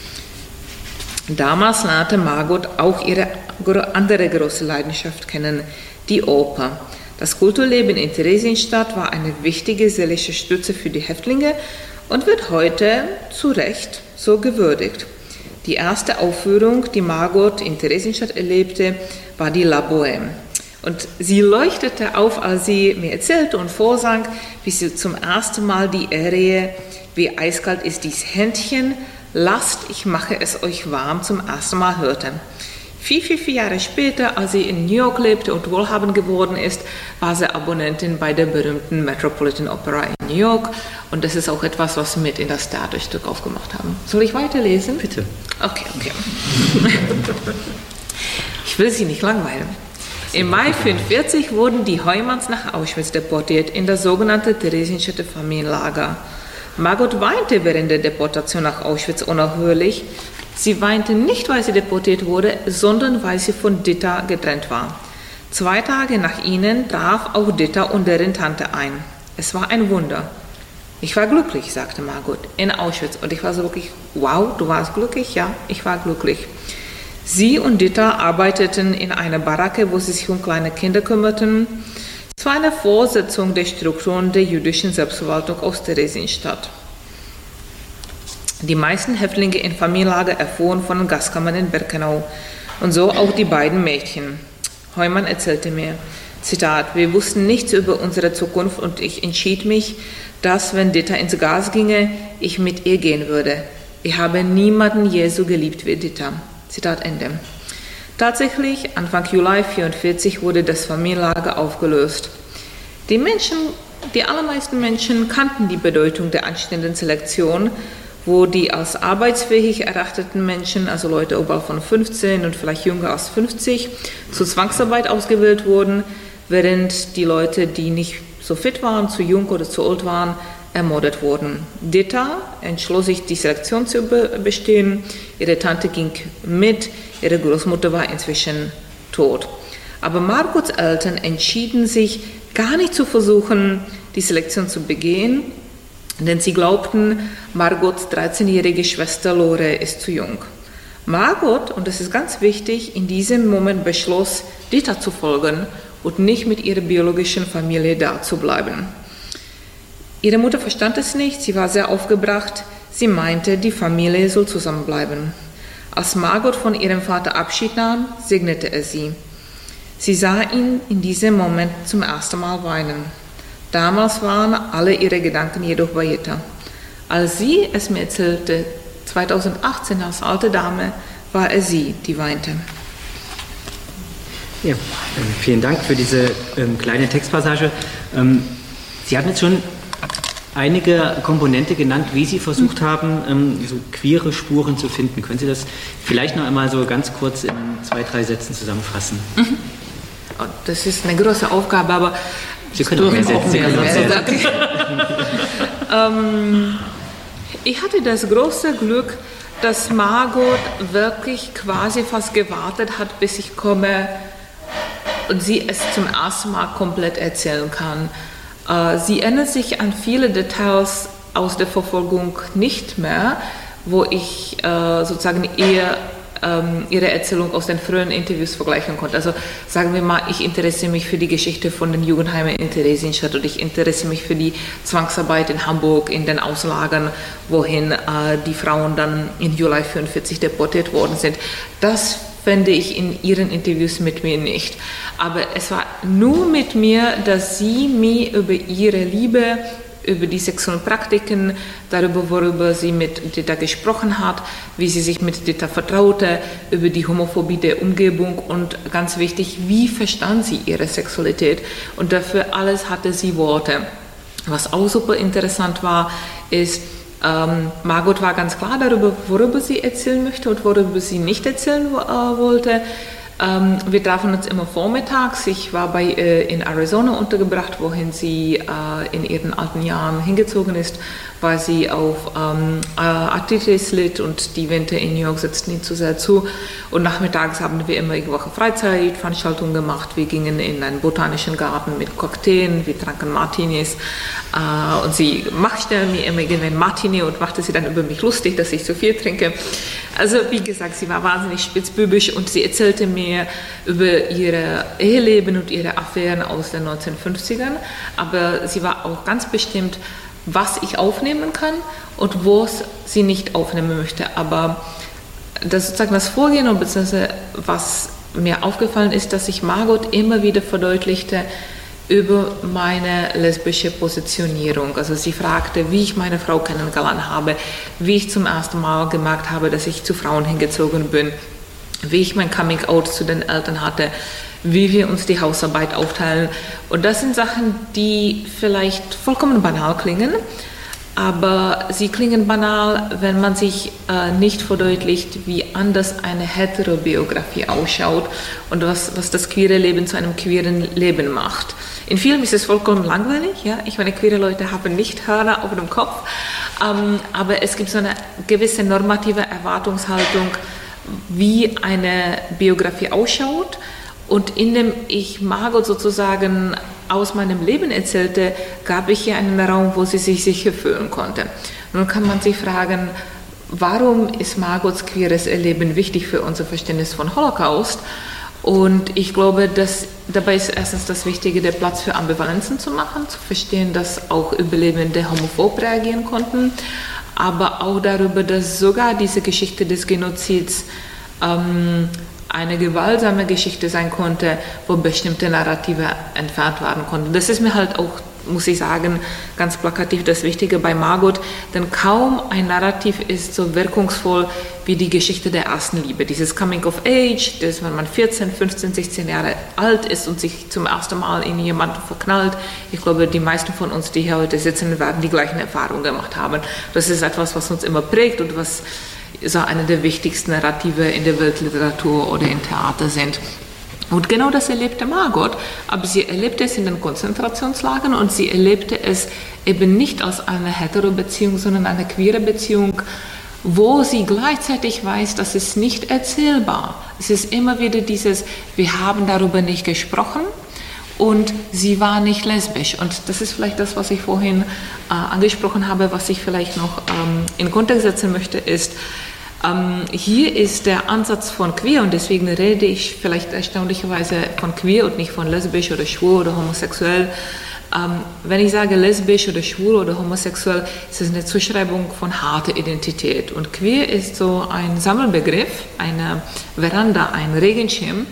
Damals lernte Margot auch ihre andere große Leidenschaft kennen, die Oper. Das Kulturleben in Theresienstadt war eine wichtige seelische Stütze für die Häftlinge und wird heute zu Recht so gewürdigt. Die erste Aufführung, die Margot in Theresienstadt erlebte, war die La Bohème. Und sie leuchtete auf, als sie mir erzählte und vorsang, wie sie zum ersten Mal die Arie "Wie eiskalt ist dies Händchen, lasst, ich mache es euch warm" zum ersten Mal hörte. 4 Jahre später, als sie in New York lebte und wohlhabend geworden ist, war sie Abonnentin bei der berühmten Metropolitan Opera in New York. Und das ist auch etwas, was wir mit in das Theaterstück aufgemacht haben. Soll ich weiterlesen? Bitte. Okay. Ich will Sie nicht langweilen. Im Mai 1945 wurden die Heumanns nach Auschwitz deportiert, in das sogenannte Theresienstädter Familienlager. Margot weinte während der Deportation nach Auschwitz unaufhörlich. Sie weinte nicht, weil sie deportiert wurde, sondern weil sie von Ditta getrennt war. 2 Tage nach ihnen traf auch Ditta und deren Tante ein. Es war ein Wunder. Ich war glücklich, sagte Margot, in Auschwitz. Und ich war so wirklich, wow, du warst glücklich? Ja, ich war glücklich. Sie und Ditta arbeiteten in einer Baracke, wo sie sich um kleine Kinder kümmerten. Es war eine Fortsetzung der Strukturen der jüdischen Selbstverwaltung aus Theresienstadt. Die meisten Häftlinge in Familienlager erfuhren von den Gaskammern in Birkenau und so auch die beiden Mädchen. Heumann erzählte mir, Zitat, wir wussten nichts über unsere Zukunft und ich entschied mich, dass, wenn Ditta ins Gas ginge, ich mit ihr gehen würde. Ich habe niemanden je so geliebt wie Ditta. Zitat Ende. Tatsächlich, Anfang Juli 1944 wurde das Familienlager aufgelöst. Die allermeisten Menschen kannten die Bedeutung der anstehenden Selektion, wo die als arbeitsfähig erachteten Menschen, also Leute oberhalb von 15 und vielleicht jünger als 50, zur Zwangsarbeit ausgewählt wurden, während die Leute, die nicht so fit waren, zu jung oder zu alt waren, ermordet wurden. Ditta entschloss sich, die Selektion zu bestehen. Ihre Tante ging mit, ihre Großmutter war inzwischen tot. Aber Margots Eltern entschieden sich, gar nicht zu versuchen, die Selektion zu begehen, denn sie glaubten, Margots 13-jährige Schwester Lore ist zu jung. Margot, und das ist ganz wichtig, in diesem Moment beschloss, Ditta zu folgen und nicht mit ihrer biologischen Familie da zu bleiben. Ihre Mutter verstand es nicht, sie war sehr aufgebracht, sie meinte, die Familie soll zusammenbleiben. Als Margot von ihrem Vater Abschied nahm, segnete er sie. Sie sah ihn in diesem Moment zum ersten Mal weinen. Damals waren alle ihre Gedanken jedoch bei Ditta. Als sie es mir erzählte, 2018 als alte Dame, war es sie, die weinte. Ja, vielen Dank für diese kleine Textpassage. Sie haben jetzt schon einige Komponente genannt, wie Sie versucht haben, so queere Spuren zu finden. Können Sie das vielleicht noch einmal so ganz kurz in 2, 3 Sätzen zusammenfassen? Oh, das ist eine große Aufgabe, aber Sie können auch mehr Sätze. Ich hatte das große Glück, dass Margot wirklich quasi fast gewartet hat, bis ich komme und sie es zum ersten Mal komplett erzählen kann. Sie erinnert sich an viele Details aus der Verfolgung nicht mehr, wo ich sozusagen ihre Erzählung aus den frühen Interviews vergleichen konnte. Also sagen wir mal, ich interessiere mich für die Geschichte von den Jugendheimen in Theresienstadt und ich interessiere mich für die Zwangsarbeit in Hamburg, in den Auslagern, wohin die Frauen dann im Juli 1944 deportiert worden sind. Das fände ich in ihren Interviews mit mir nicht. Aber es war nur mit mir, dass sie mir über ihre Liebe, über die sexuellen Praktiken, darüber, worüber sie mit Ditta gesprochen hat, wie sie sich mit Ditta vertraute, über die Homophobie der Umgebung und ganz wichtig, wie verstand sie ihre Sexualität. Und dafür alles hatte sie Worte. Was auch super interessant war, ist, Margot war ganz klar darüber, worüber sie erzählen möchte und worüber sie nicht erzählen wollte. Wir trafen uns immer vormittags. Ich war in Arizona untergebracht, wohin sie in ihren alten Jahren hingezogen ist, weil sie auf Arthritis litt und die Winter in New York setzten ihnen zu sehr zu. Und nachmittags haben wir immer irgendwelche Freizeitveranstaltungen gemacht. Wir gingen in einen botanischen Garten mit Cocktailen, wir tranken Martinis. Und sie machte mir immer einen Martini und machte sie dann über mich lustig, dass ich zu viel trinke. Also wie gesagt, sie war wahnsinnig spitzbübisch und sie erzählte mir über ihr Eheleben und ihre Affären aus den 1950ern, aber sie war auch ganz bestimmt, was ich aufnehmen kann und was sie nicht aufnehmen möchte. Aber das sozusagen das Vorgehen und beziehungsweise was mir aufgefallen ist, dass sich Margot immer wieder verdeutlichte über meine lesbische Positionierung. Also sie fragte, wie ich meine Frau kennengelernt habe, wie ich zum ersten Mal gemerkt habe, dass ich zu Frauen hingezogen bin, wie ich mein Coming-out zu den Eltern hatte, wie wir uns die Hausarbeit aufteilen. Und das sind Sachen, die vielleicht vollkommen banal klingen, aber sie klingen banal, wenn man sich nicht verdeutlicht, wie anders eine Heterobiografie ausschaut und was das queere Leben zu einem queeren Leben macht. In Filmen ist es vollkommen langweilig. Ja? Ich meine, queere Leute haben nicht Hörner auf dem Kopf, aber es gibt so eine gewisse normative Erwartungshaltung, wie eine Biografie ausschaut. Und indem ich Margot sozusagen aus meinem Leben erzählte, gab ich ihr einen Raum, wo sie sich sicher fühlen konnte. Nun kann man sich fragen, warum ist Margots queeres Erleben wichtig für unser Verständnis von Holocaust? Und ich glaube, dass dabei ist erstens das Wichtige, den Platz für Ambivalenzen zu machen, zu verstehen, dass auch Überlebende homophob reagieren konnten, aber auch darüber, dass sogar diese Geschichte des Genozids eine gewaltsame Geschichte sein konnte, wo bestimmte Narrative entfernt werden konnten. Das ist mir halt auch, muss ich sagen, ganz plakativ das Wichtige bei Margot, denn kaum ein Narrativ ist so wirkungsvoll wie die Geschichte der ersten Liebe. Dieses Coming of Age, das, wenn man 14, 15, 16 Jahre alt ist und sich zum ersten Mal in jemanden verknallt. Ich glaube, die meisten von uns, die hier heute sitzen, werden die gleichen Erfahrungen gemacht haben. Das ist etwas, was uns immer prägt und was so eine der wichtigsten Narrative in der Weltliteratur oder im Theater sind. Und genau das erlebte Margot, aber sie erlebte es in den Konzentrationslagern und sie erlebte es eben nicht als eine Hetero-Beziehung, sondern eine queere Beziehung, wo sie gleichzeitig weiß, das ist nicht erzählbar. Es ist immer wieder dieses, wir haben darüber nicht gesprochen und sie war nicht lesbisch. Und das ist vielleicht das, was ich vorhin angesprochen habe, was ich vielleicht noch in Kontext setzen möchte, ist, hier ist der Ansatz von queer und deswegen rede ich vielleicht erstaunlicherweise von queer und nicht von lesbisch oder schwul oder homosexuell. Wenn ich sage lesbisch oder schwul oder homosexuell, ist es eine Zuschreibung von harter Identität. Und queer ist so ein Sammelbegriff, eine Veranda, ein Regenschirm,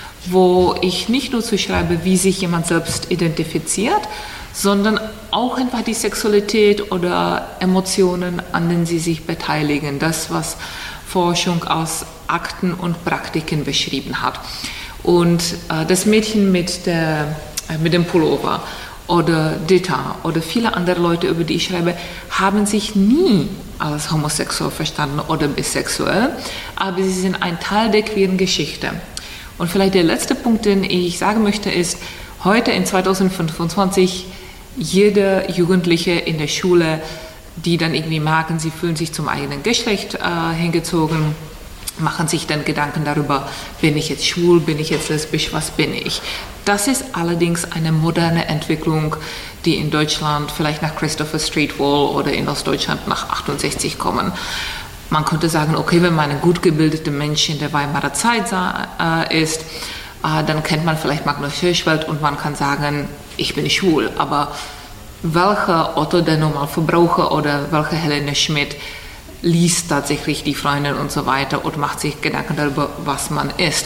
wo ich nicht nur zuschreibe, wie sich jemand selbst identifiziert, sondern auch einfach die Sexualität oder Emotionen, an denen sie sich beteiligen. Das, was Forschung aus Akten und Praktiken beschrieben hat. Und das Mädchen mit dem Pullover oder Dita oder viele andere Leute, über die ich schreibe, haben sich nie als homosexuell verstanden oder bisexuell, aber sie sind ein Teil der queeren Geschichte. Und vielleicht der letzte Punkt, den ich sagen möchte, ist, heute in 2025 jeder Jugendliche in der Schule, die dann irgendwie merken, sie fühlen sich zum eigenen Geschlecht hingezogen, machen sich dann Gedanken darüber, bin ich jetzt schwul, bin ich jetzt lesbisch, was bin ich? Das ist allerdings eine moderne Entwicklung, die in Deutschland vielleicht nach Christopher Street Wall oder in Ostdeutschland nach 68 kommen. Man könnte sagen, okay, wenn man ein gut gebildeter Mensch in der Weimarer Zeit ist, dann kennt man vielleicht Magnus Hirschfeld und man kann sagen, ich bin schwul. Aber welcher Otto, der Normalverbraucher oder welche Helene Schmidt liest tatsächlich die Freundin und so weiter und macht sich Gedanken darüber, was man ist.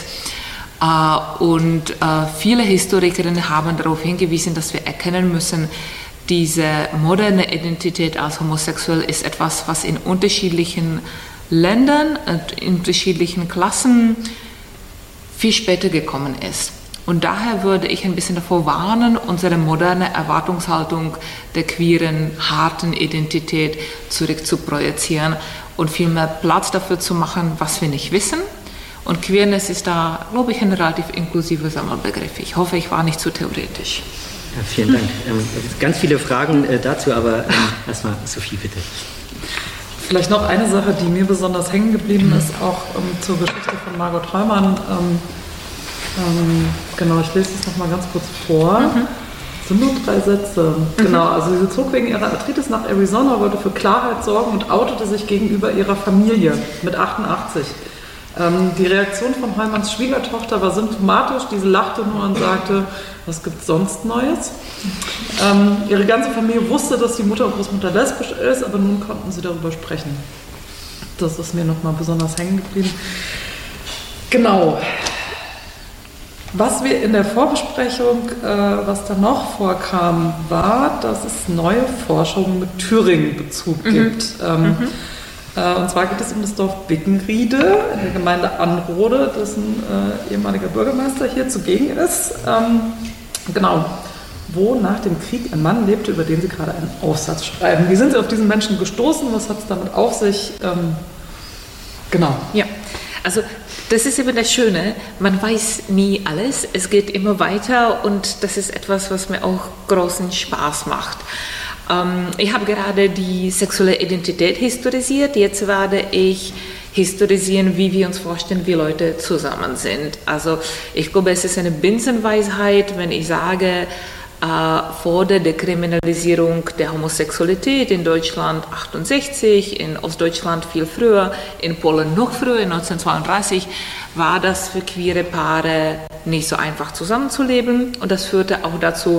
Und viele Historikerinnen haben darauf hingewiesen, dass wir erkennen müssen, diese moderne Identität als homosexuell ist etwas, was in unterschiedlichen Ländern und in unterschiedlichen Klassen viel später gekommen ist. Und daher würde ich ein bisschen davor warnen, unsere moderne Erwartungshaltung der queeren, harten Identität zurück zu projizieren und viel mehr Platz dafür zu machen, was wir nicht wissen. Und Queerness ist da, glaube ich, ein relativ inklusiver Sammelbegriff. Ich hoffe, ich war nicht zu theoretisch. Ja, vielen Dank. Ganz viele Fragen dazu, aber erstmal Sophie, bitte. Vielleicht noch eine Sache, die mir besonders hängen geblieben ist, auch zur Geschichte von Margot Heumann. Genau, ich lese es noch mal ganz kurz vor. Das sind nur 3 Sätze. Genau, also sie zog wegen ihrer Arthritis nach Arizona, wollte für Klarheit sorgen und outete sich gegenüber ihrer Familie mit 88. Die Reaktion von Heumanns Schwiegertochter war symptomatisch. Diese lachte nur und sagte, was gibt es sonst Neues? Ihre ganze Familie wusste, dass die Mutter und Großmutter lesbisch ist, aber nun konnten sie darüber sprechen. Das ist mir nochmal besonders hängen geblieben. Genau. Was wir in der Vorbesprechung, was da noch vorkam, war, dass es neue Forschung mit Thüringen-Bezug gibt. Und zwar geht es um das Dorf Bickenriede in der Gemeinde Anrode, dessen ehemaliger Bürgermeister hier zugegen ist. Genau, wo nach dem Krieg ein Mann lebte, über den Sie gerade einen Aufsatz schreiben. Wie sind Sie auf diesen Menschen gestoßen? Was hat es damit auf sich? Genau. Ja, also das ist eben das Schöne, man weiß nie alles, es geht immer weiter und das ist etwas, was mir auch großen Spaß macht. Ich habe gerade die sexuelle Identität historisiert, jetzt werde ich historisieren, wie wir uns vorstellen, wie Leute zusammen sind. Also ich glaube, es ist eine Binsenweisheit, wenn ich sage, vor der Dekriminalisierung der Homosexualität in Deutschland 68, in Ostdeutschland viel früher, in Polen noch früher, in 1932, war das für queere Paare nicht so einfach zusammenzuleben und das führte auch dazu,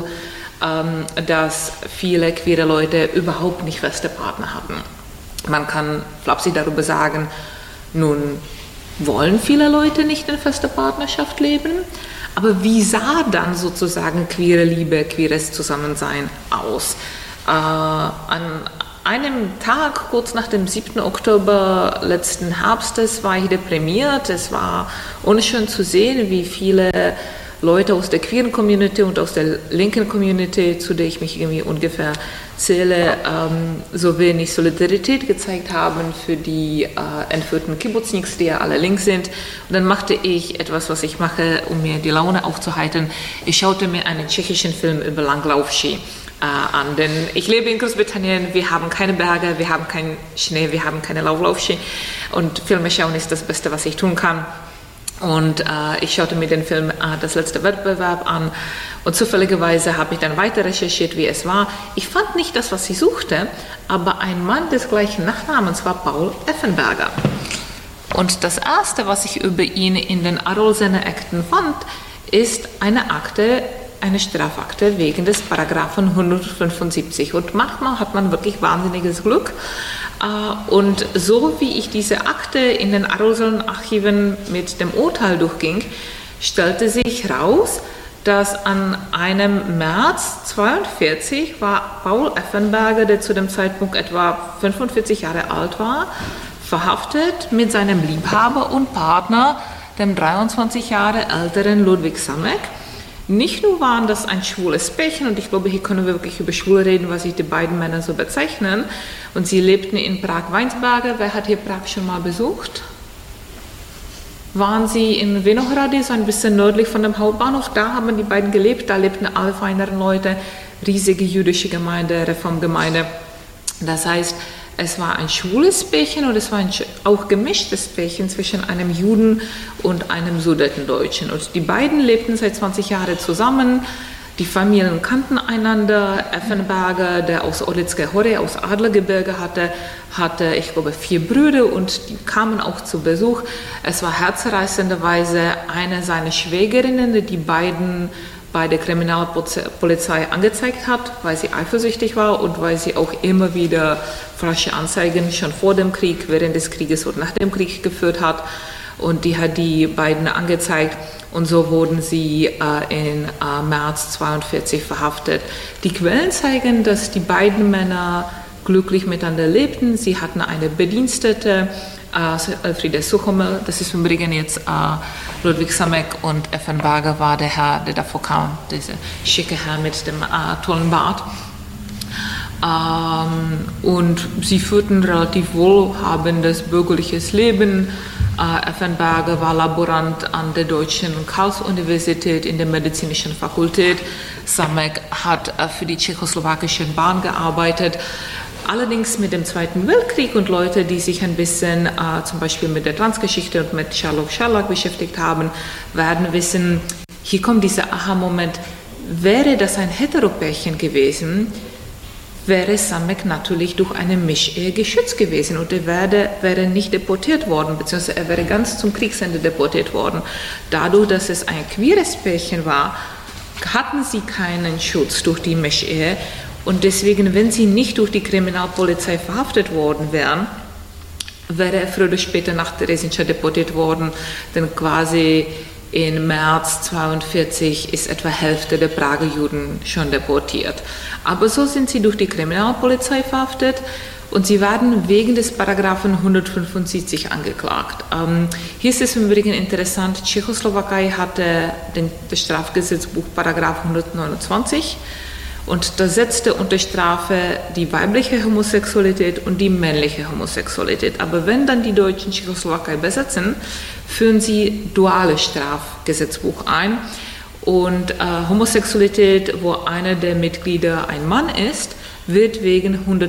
dass viele queere Leute überhaupt nicht feste Partner hatten. Man kann flapsig darüber sagen, nun wollen viele Leute nicht in fester Partnerschaft leben, aber wie sah dann sozusagen queere Liebe, queeres Zusammensein aus? An einem Tag, kurz nach dem 7. Oktober letzten Herbstes, war ich deprimiert. Es war unschön zu sehen, wie viele Leute aus der queeren Community und aus der linken Community, zu der ich mich irgendwie ungefähr zähle, so wenig Solidarität gezeigt haben für die entführten Kibbutzniks, die ja alle links sind. Und dann machte ich etwas, was ich mache, um mir die Laune aufzuheitern. Ich schaute mir einen tschechischen Film über Langlaufski an, denn ich lebe in Großbritannien, wir haben keine Berge, wir haben keinen Schnee, wir haben keine Langlaufski und Filme schauen ist das Beste, was ich tun kann. Und ich schaute mir den Film Das letzte Wettbewerb an und zufälligerweise habe ich dann weiter recherchiert, wie es war. Ich fand nicht das, was ich suchte, aber ein Mann des gleichen Nachnamens war Paul Effenberger. Und das Erste, was ich über ihn in den Arolsener Akten fand, ist eine Akte, eine Strafakte wegen des Paragraphen 175. Und manchmal hat man wirklich wahnsinniges Glück. Und so wie ich diese Akte in den Arolsener Archiven mit dem Urteil durchging, stellte sich heraus, dass an einem März 1942 war Paul Effenberger, der zu dem Zeitpunkt etwa 45 Jahre alt war, verhaftet mit seinem Liebhaber und Partner, dem 23 Jahre älteren Ludwig Samek. Nicht nur waren das ein schwules Pärchen, und ich glaube, hier können wir wirklich über schwul reden, was sich die beiden Männer so bezeichnen. Und sie lebten in Prag-Weinsberge. Wer hat hier Prag schon mal besucht? Waren Sie in Vinohrady, so ein bisschen nördlich von dem Hauptbahnhof? Da haben die beiden gelebt, da lebten alle feineren Leute, riesige jüdische Gemeinde, Reformgemeinde. Das heißt, es war ein schwules Pärchen und es war ein auch gemischtes Pärchen zwischen einem Juden und einem Sudetendeutschen. Und die beiden lebten seit 20 Jahren zusammen. Die Familien kannten einander. Effenberger, der aus Orlitzke Hore, aus Adlergebirge hatte, ich glaube, 4 Brüder und die kamen auch zu Besuch. Es war herzreißenderweise eine seiner Schwägerinnen, die die beiden bei der Kriminalpolizei angezeigt hat, weil sie eifersüchtig war und weil sie auch immer wieder falsche Anzeigen schon vor dem Krieg, während des Krieges und nach dem Krieg geführt hat. Und die hat die beiden angezeigt und so wurden sie in März 1942 verhaftet. Die Quellen zeigen, dass die beiden Männer glücklich miteinander lebten. Sie hatten eine Bedienstete, Elfriede Suchommel, das ist im Übrigen jetzt Ludwig Samek, und Effenberger war der Herr, der davor kam, dieser schicke Herr mit dem tollen Bart. Und sie führten relativ wohlhabendes bürgerliches Leben. Effenberger war Laborant an der Deutschen Karls-Universität in der medizinischen Fakultät. Samek hat für die tschechoslowakische Bahn gearbeitet. Allerdings mit dem Zweiten Weltkrieg und Leute, die sich ein bisschen zum Beispiel mit der Transgeschichte und mit Charlotte Sherlock beschäftigt haben, werden wissen, hier kommt dieser Aha-Moment, wäre das ein Heteropärchen gewesen, wäre Samek natürlich durch eine Mischehe geschützt gewesen und er wäre nicht deportiert worden, beziehungsweise er wäre ganz zum Kriegsende deportiert worden. Dadurch, dass es ein queeres Pärchen war, hatten sie keinen Schutz durch die Mischehe und deswegen, wenn sie nicht durch die Kriminalpolizei verhaftet worden wären, wäre er früher oder später nach Theresienstadt deportiert worden, denn quasi im März 1942 ist etwa Hälfte der Prager Juden schon deportiert. Aber so sind sie durch die Kriminalpolizei verhaftet und sie werden wegen des Paragraphen 175 angeklagt. Hier ist es im Übrigen interessant, Tschechoslowakei hatte das Strafgesetzbuch Paragraph 129 und da setzte unter Strafe die weibliche Homosexualität und die männliche Homosexualität. Aber wenn dann die Deutschen Tschechoslowakei besetzen, führen sie duales Strafgesetzbuch ein. Und Homosexualität, wo einer der Mitglieder ein Mann ist, wird wegen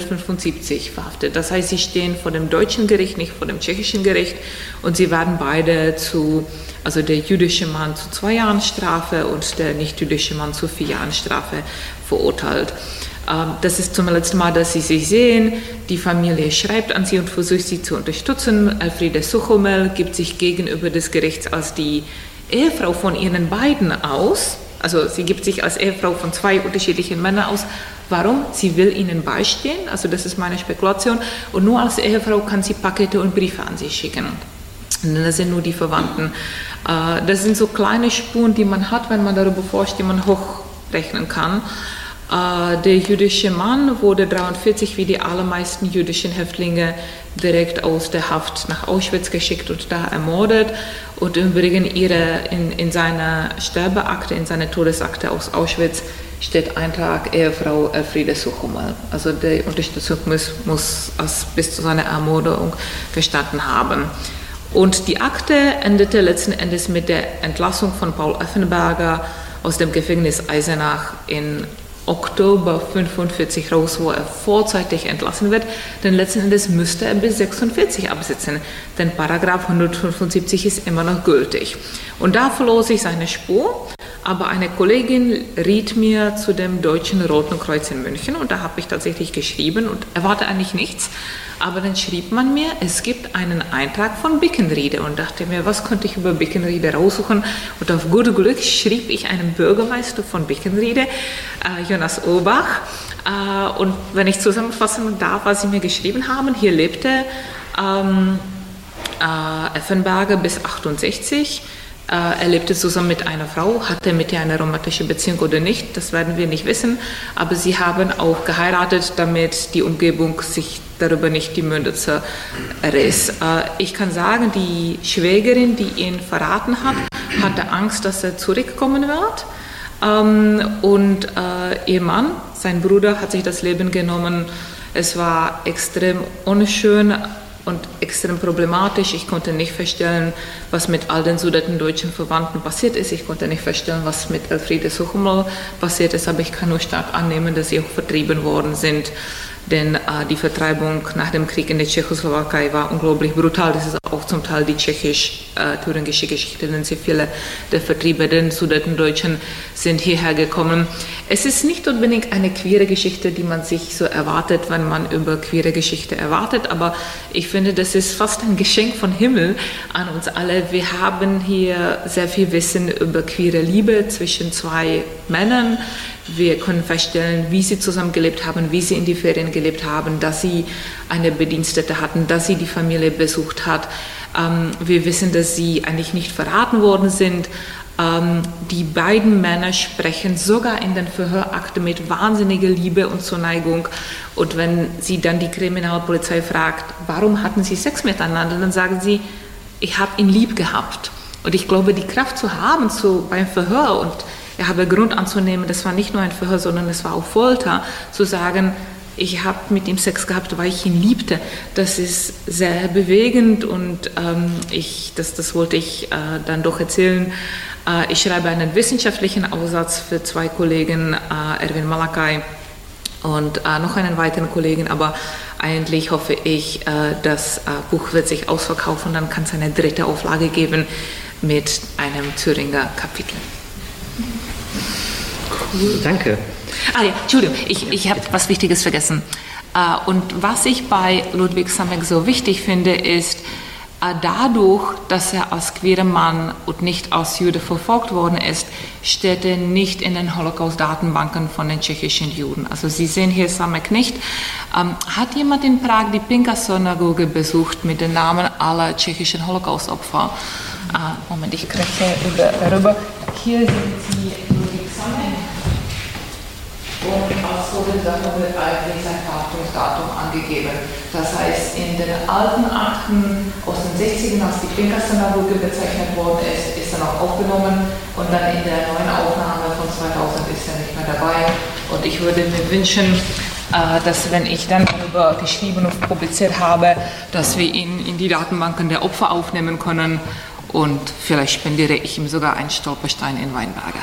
175 verhaftet. Das heißt, sie stehen vor dem deutschen Gericht, nicht vor dem tschechischen Gericht und sie werden beide also der jüdische Mann zu 2 Jahren Strafe und der nicht-jüdische Mann zu 4 Jahren Strafe verurteilt. Das ist zum letzten Mal, dass sie sich sehen. Die Familie schreibt an sie und versucht sie zu unterstützen. Elfriede Suchomel gibt sich gegenüber des Gerichts als die Ehefrau von ihren beiden aus. Also sie gibt sich als Ehefrau von 2 unterschiedlichen Männern aus. Warum? Sie will ihnen beistehen, also das ist meine Spekulation. Und nur als Ehefrau kann sie Pakete und Briefe an sie schicken. Und das sind nur die Verwandten. Das sind so kleine Spuren, die man hat, wenn man darüber forscht, die man hochrechnen kann. Der jüdische Mann wurde 1943 wie die allermeisten jüdischen Häftlinge direkt aus der Haft nach Auschwitz geschickt und da ermordet. Und im Übrigen in seiner Sterbeakte, in seiner Todesakte aus Auschwitz steht Eintrag Ehefrau Elfriede Suchomel. Also die Unterstützung muss bis zu seiner Ermordung gestanden haben. Und die Akte endete letzten Endes mit der Entlassung von Paul Effenberger aus dem Gefängnis Eisenach in Oktober 1945 raus, wo er vorzeitig entlassen wird, denn letzten Endes müsste er bis 1946 absitzen, denn Paragraph 175 ist immer noch gültig. Und da verlor sich seine Spur, aber eine Kollegin riet mir zu dem Deutschen Roten Kreuz in München und da habe ich tatsächlich geschrieben und erwarte eigentlich nichts, aber dann schrieb man mir, es gibt einen Eintrag von Bickenriede und dachte mir, was könnte ich über Bickenriede raussuchen und auf gut Glück schrieb ich einem Bürgermeister von Bickenriede, Jonas Urbach, und wenn ich zusammenfassen darf, was sie mir geschrieben haben, hier lebte Effenberger bis 1968. Er lebte zusammen mit einer Frau, hatte mit ihr eine romantische Beziehung oder nicht, das werden wir nicht wissen, aber sie haben auch geheiratet, damit die Umgebung sich darüber nicht die Münder zerriss. Ich kann sagen, die Schwägerin, die ihn verraten hat, hatte Angst, dass er zurückkommen wird. Und ihr Mann, sein Bruder, hat sich das Leben genommen. Es war extrem unschön und extrem problematisch. Ich konnte nicht feststellen, was mit all den sudetendeutschen Verwandten passiert ist. Ich konnte nicht feststellen, was mit Elfriede Suchomel passiert ist, aber ich kann nur stark annehmen, dass sie auch vertrieben worden sind. Denn die Vertreibung nach dem Krieg in der Tschechoslowakei war unglaublich brutal. Das ist auch zum Teil die tschechisch-thüringische Geschichte, denn sehr viele der vertriebenen Sudetendeutschen sind hierher gekommen. Es ist nicht unbedingt eine queere Geschichte, die man sich so erwartet, wenn man über queere Geschichte erwartet, aber ich finde, das ist fast ein Geschenk von Himmel an uns alle. Wir haben hier sehr viel Wissen über queere Liebe zwischen 2 Männern. Wir können feststellen, wie sie zusammengelebt haben, wie sie in die Ferien gelebt haben, dass sie eine Bedienstete hatten, dass sie die Familie besucht hat. Wir wissen, dass sie eigentlich nicht verraten worden sind. Die beiden Männer sprechen sogar in den Verhörakten mit wahnsinniger Liebe und Zuneigung. Und wenn sie dann die Kriminalpolizei fragt, warum hatten sie Sex miteinander, dann sagen sie, ich habe ihn lieb gehabt. Und ich glaube, die Kraft zu haben beim Verhör, und ich habe Grund anzunehmen, das war nicht nur ein Verhör, sondern es war auch Folter, zu sagen, ich habe mit ihm Sex gehabt, weil ich ihn liebte. Das ist sehr bewegend und das wollte ich dann doch erzählen. Ich schreibe einen wissenschaftlichen Aufsatz für 2 Kollegen, Erwin Malakai und noch einen weiteren Kollegen, aber eigentlich hoffe ich, das Buch wird sich ausverkaufen, dann kann es eine 3. Auflage geben mit einem Thüringer Kapitel. Danke. Ah ja, Entschuldigung, ich habe was Wichtiges vergessen. Und was ich bei Ludwig Samek so wichtig finde, ist, dadurch, dass er als queerer Mann und nicht als Jude verfolgt worden ist, steht er nicht in den Holocaust-Datenbanken von den tschechischen Juden. Also Sie sehen hier Samek nicht. Hat jemand in Prag die Pinka-Synagoge besucht mit den Namen aller tschechischen Holocaust-Opfer? Moment, ich kriege darüber. Hier sind Sie Ludwig Samek. Und als Todesdatum wird eigentlich sein Verhaftungsdatum angegeben. Das heißt, in den alten Akten aus den 60ern, als die Pinka-Synagoge bezeichnet worden ist, ist er noch aufgenommen und dann in der neuen Aufnahme von 2000 ist er nicht mehr dabei. Und ich würde mir wünschen, dass wenn ich dann darüber geschrieben und publiziert habe, dass wir ihn in die Datenbanken der Opfer aufnehmen können und vielleicht spendiere ich ihm sogar einen Stolperstein in Weinberge.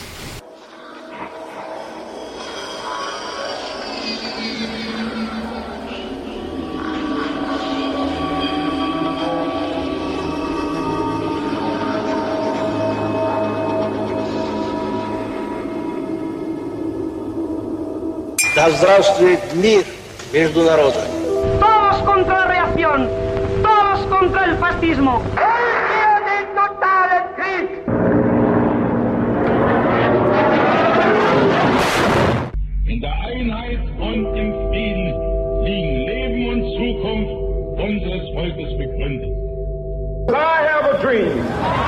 Да здравствует мир между народами. Todos contra la reacción, todos contra el fascismo. In der Einheit und im Frieden liegen Leben und Zukunft unseres Volkes begründet. I have a dream.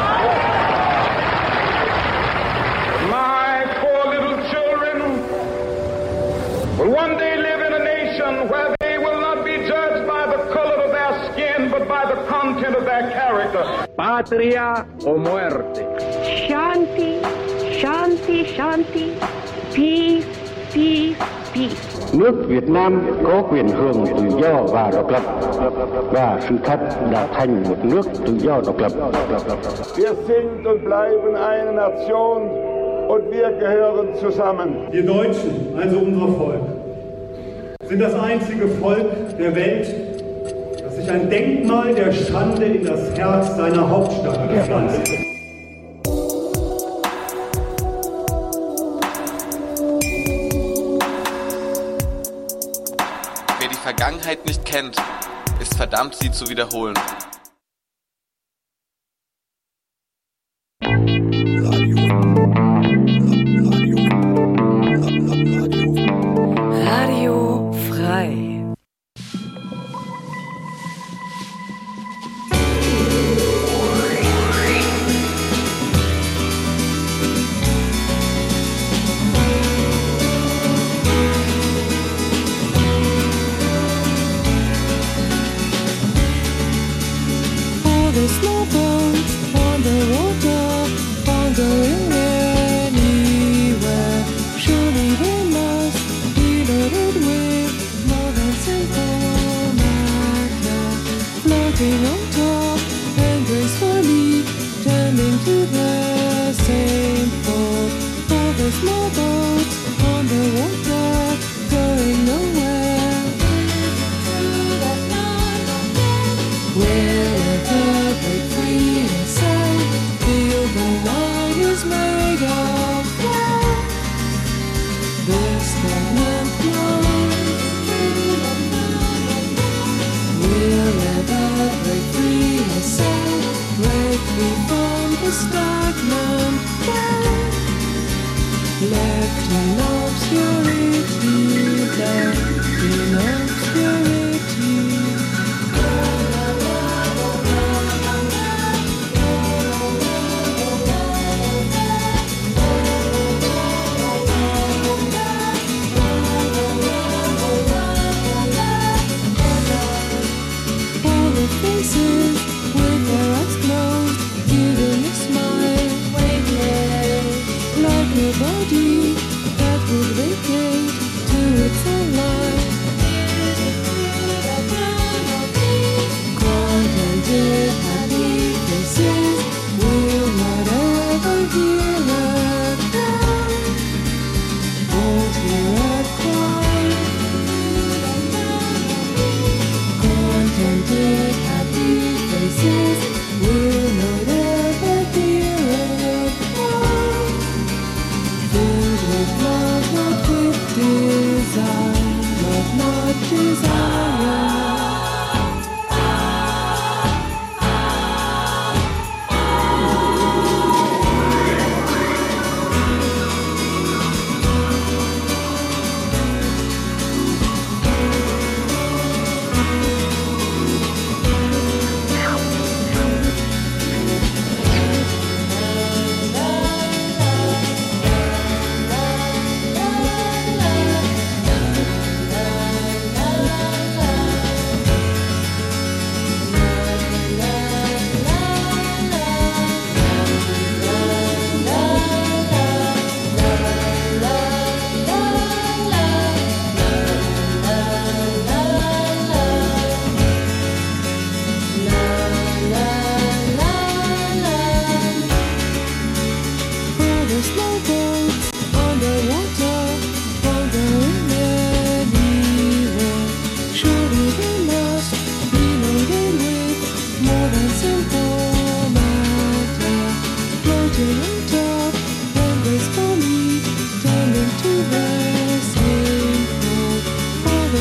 My four little children will one day live in a nation where they will not be judged by the color of their skin, but by the content of their character. Patria o muerte. Shanti, Shanti, Shanti, peace, peace, peace. Nước Việt Nam có quyền hưởng tự do và độc lập, và sự thật đã thành một nước tự do độc lập. Wir sind und bleiben eine Nation und wir gehören zusammen. Wir Deutschen, also unser Volk, sind das einzige Volk der Welt, das sich ein Denkmal der Schande in das Herz seiner Hauptstadt gepflanzt hat. Wer die Vergangenheit nicht kennt, ist verdammt, sie zu wiederholen. Radio frei. All the small boats on the water, wandering anywhere. Surely they must be loaded with more than simple matter. Floating on top and gracefully turning to the same port. All the small boats on the water, going nowhere. Wherever they free and safe, feel the light is made of love. The stagnant mind will ever break free and safe, break free from the stagnant mind.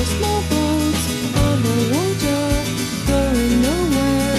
small boats underwater, going nowhere.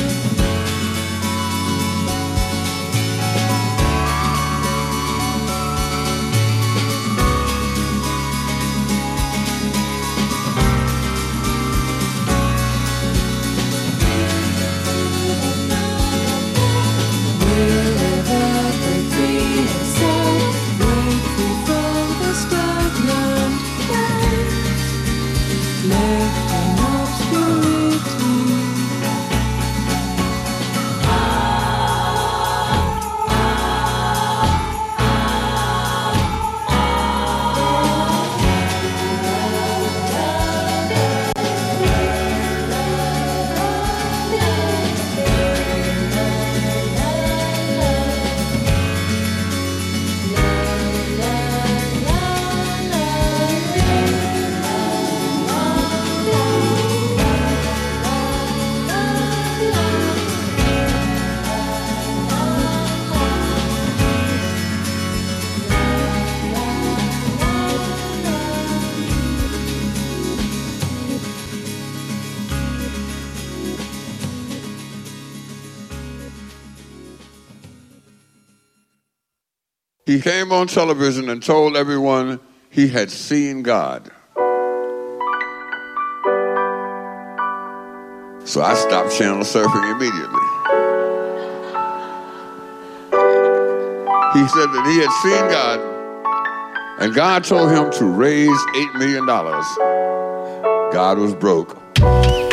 He came on television and told everyone he had seen God. So I stopped channel surfing immediately. He said that he had seen God, and God told him to raise $8 million. God was broke.